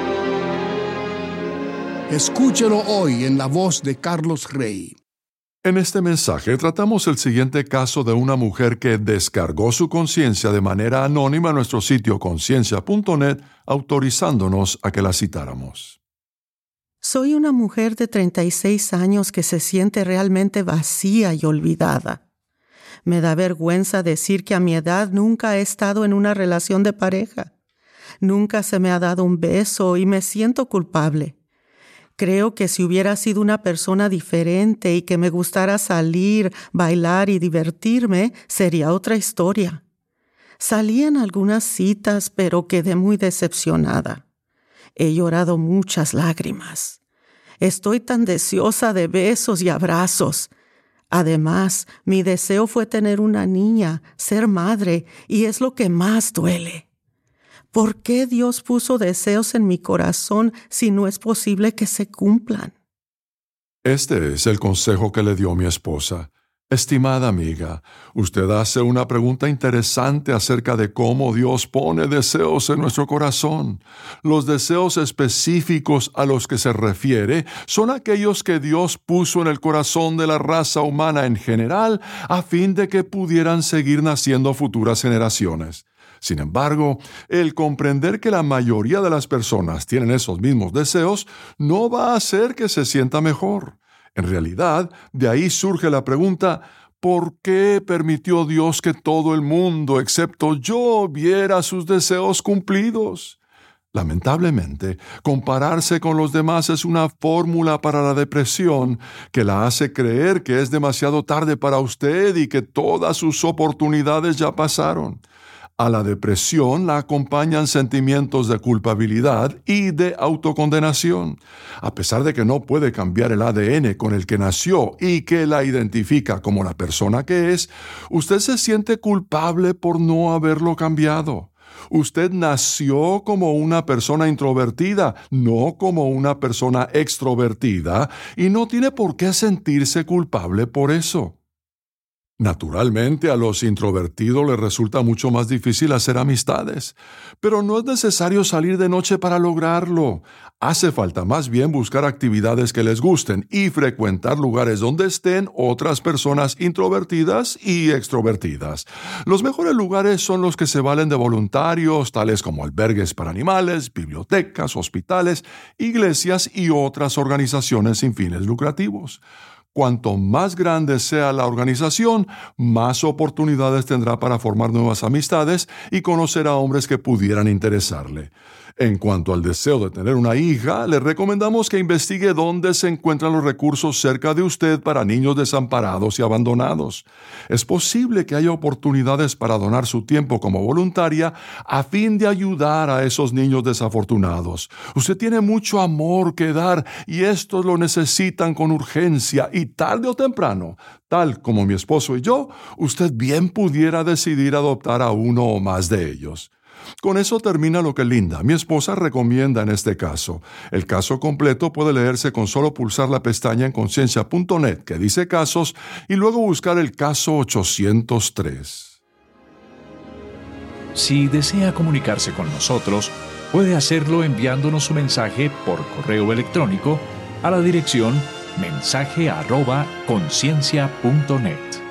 Escúchelo hoy en la voz de Carlos Rey. En este mensaje tratamos el siguiente caso de una mujer que descargó su conciencia de manera anónima en nuestro sitio conciencia punto net, autorizándonos a que la citáramos. Soy una mujer de treinta y seis años que se siente realmente vacía y olvidada. Me da vergüenza decir que a mi edad nunca he estado en una relación de pareja. Nunca se me ha dado un beso y me siento culpable. Creo que si hubiera sido una persona diferente y que me gustara salir, bailar y divertirme, sería otra historia. Salí en algunas citas, pero quedé muy decepcionada. He llorado muchas lágrimas. Estoy tan deseosa de besos y abrazos. Además, mi deseo fue tener una niña, ser madre, y es lo que más duele. ¿Por qué Dios puso deseos en mi corazón si no es posible que se cumplan? Este es el consejo que le dio mi esposa. Estimada amiga, usted hace una pregunta interesante acerca de cómo Dios pone deseos en nuestro corazón. Los deseos específicos a los que se refiere son aquellos que Dios puso en el corazón de la raza humana en general a fin de que pudieran seguir naciendo futuras generaciones. Sin embargo, el comprender que la mayoría de las personas tienen esos mismos deseos no va a hacer que se sienta mejor. En realidad, de ahí surge la pregunta, ¿por qué permitió Dios que todo el mundo, excepto yo, viera sus deseos cumplidos? Lamentablemente, compararse con los demás es una fórmula para la depresión que la hace creer que es demasiado tarde para usted y que todas sus oportunidades ya pasaron. A la depresión la acompañan sentimientos de culpabilidad y de autocondenación. A pesar de que no puede cambiar el A D N con el que nació y que la identifica como la persona que es, usted se siente culpable por no haberlo cambiado. Usted nació como una persona introvertida, no como una persona extrovertida, y no tiene por qué sentirse culpable por eso. Naturalmente, a los introvertidos les resulta mucho más difícil hacer amistades, pero no es necesario salir de noche para lograrlo. Hace falta más bien buscar actividades que les gusten y frecuentar lugares donde estén otras personas introvertidas y extrovertidas. Los mejores lugares son los que se valen de voluntarios, tales como albergues para animales, bibliotecas, hospitales, iglesias y otras organizaciones sin fines lucrativos. Cuanto más grande sea la organización, más oportunidades tendrá para formar nuevas amistades y conocer a hombres que pudieran interesarle. En cuanto al deseo de tener una hija, le recomendamos que investigue dónde se encuentran los recursos cerca de usted para niños desamparados y abandonados. Es posible que haya oportunidades para donar su tiempo como voluntaria a fin de ayudar a esos niños desafortunados. Usted tiene mucho amor que dar y estos lo necesitan con urgencia y tarde o temprano, tal como mi esposo y yo, usted bien pudiera decidir adoptar a uno o más de ellos. Con eso termina lo que Linda, mi esposa, recomienda en este caso. El caso completo puede leerse con solo pulsar la pestaña en conciencia punto net que dice casos y luego buscar el caso ochocientos tres. Si desea comunicarse con nosotros, puede hacerlo enviándonos su mensaje por correo electrónico a la dirección mensaje arroba conciencia punto net.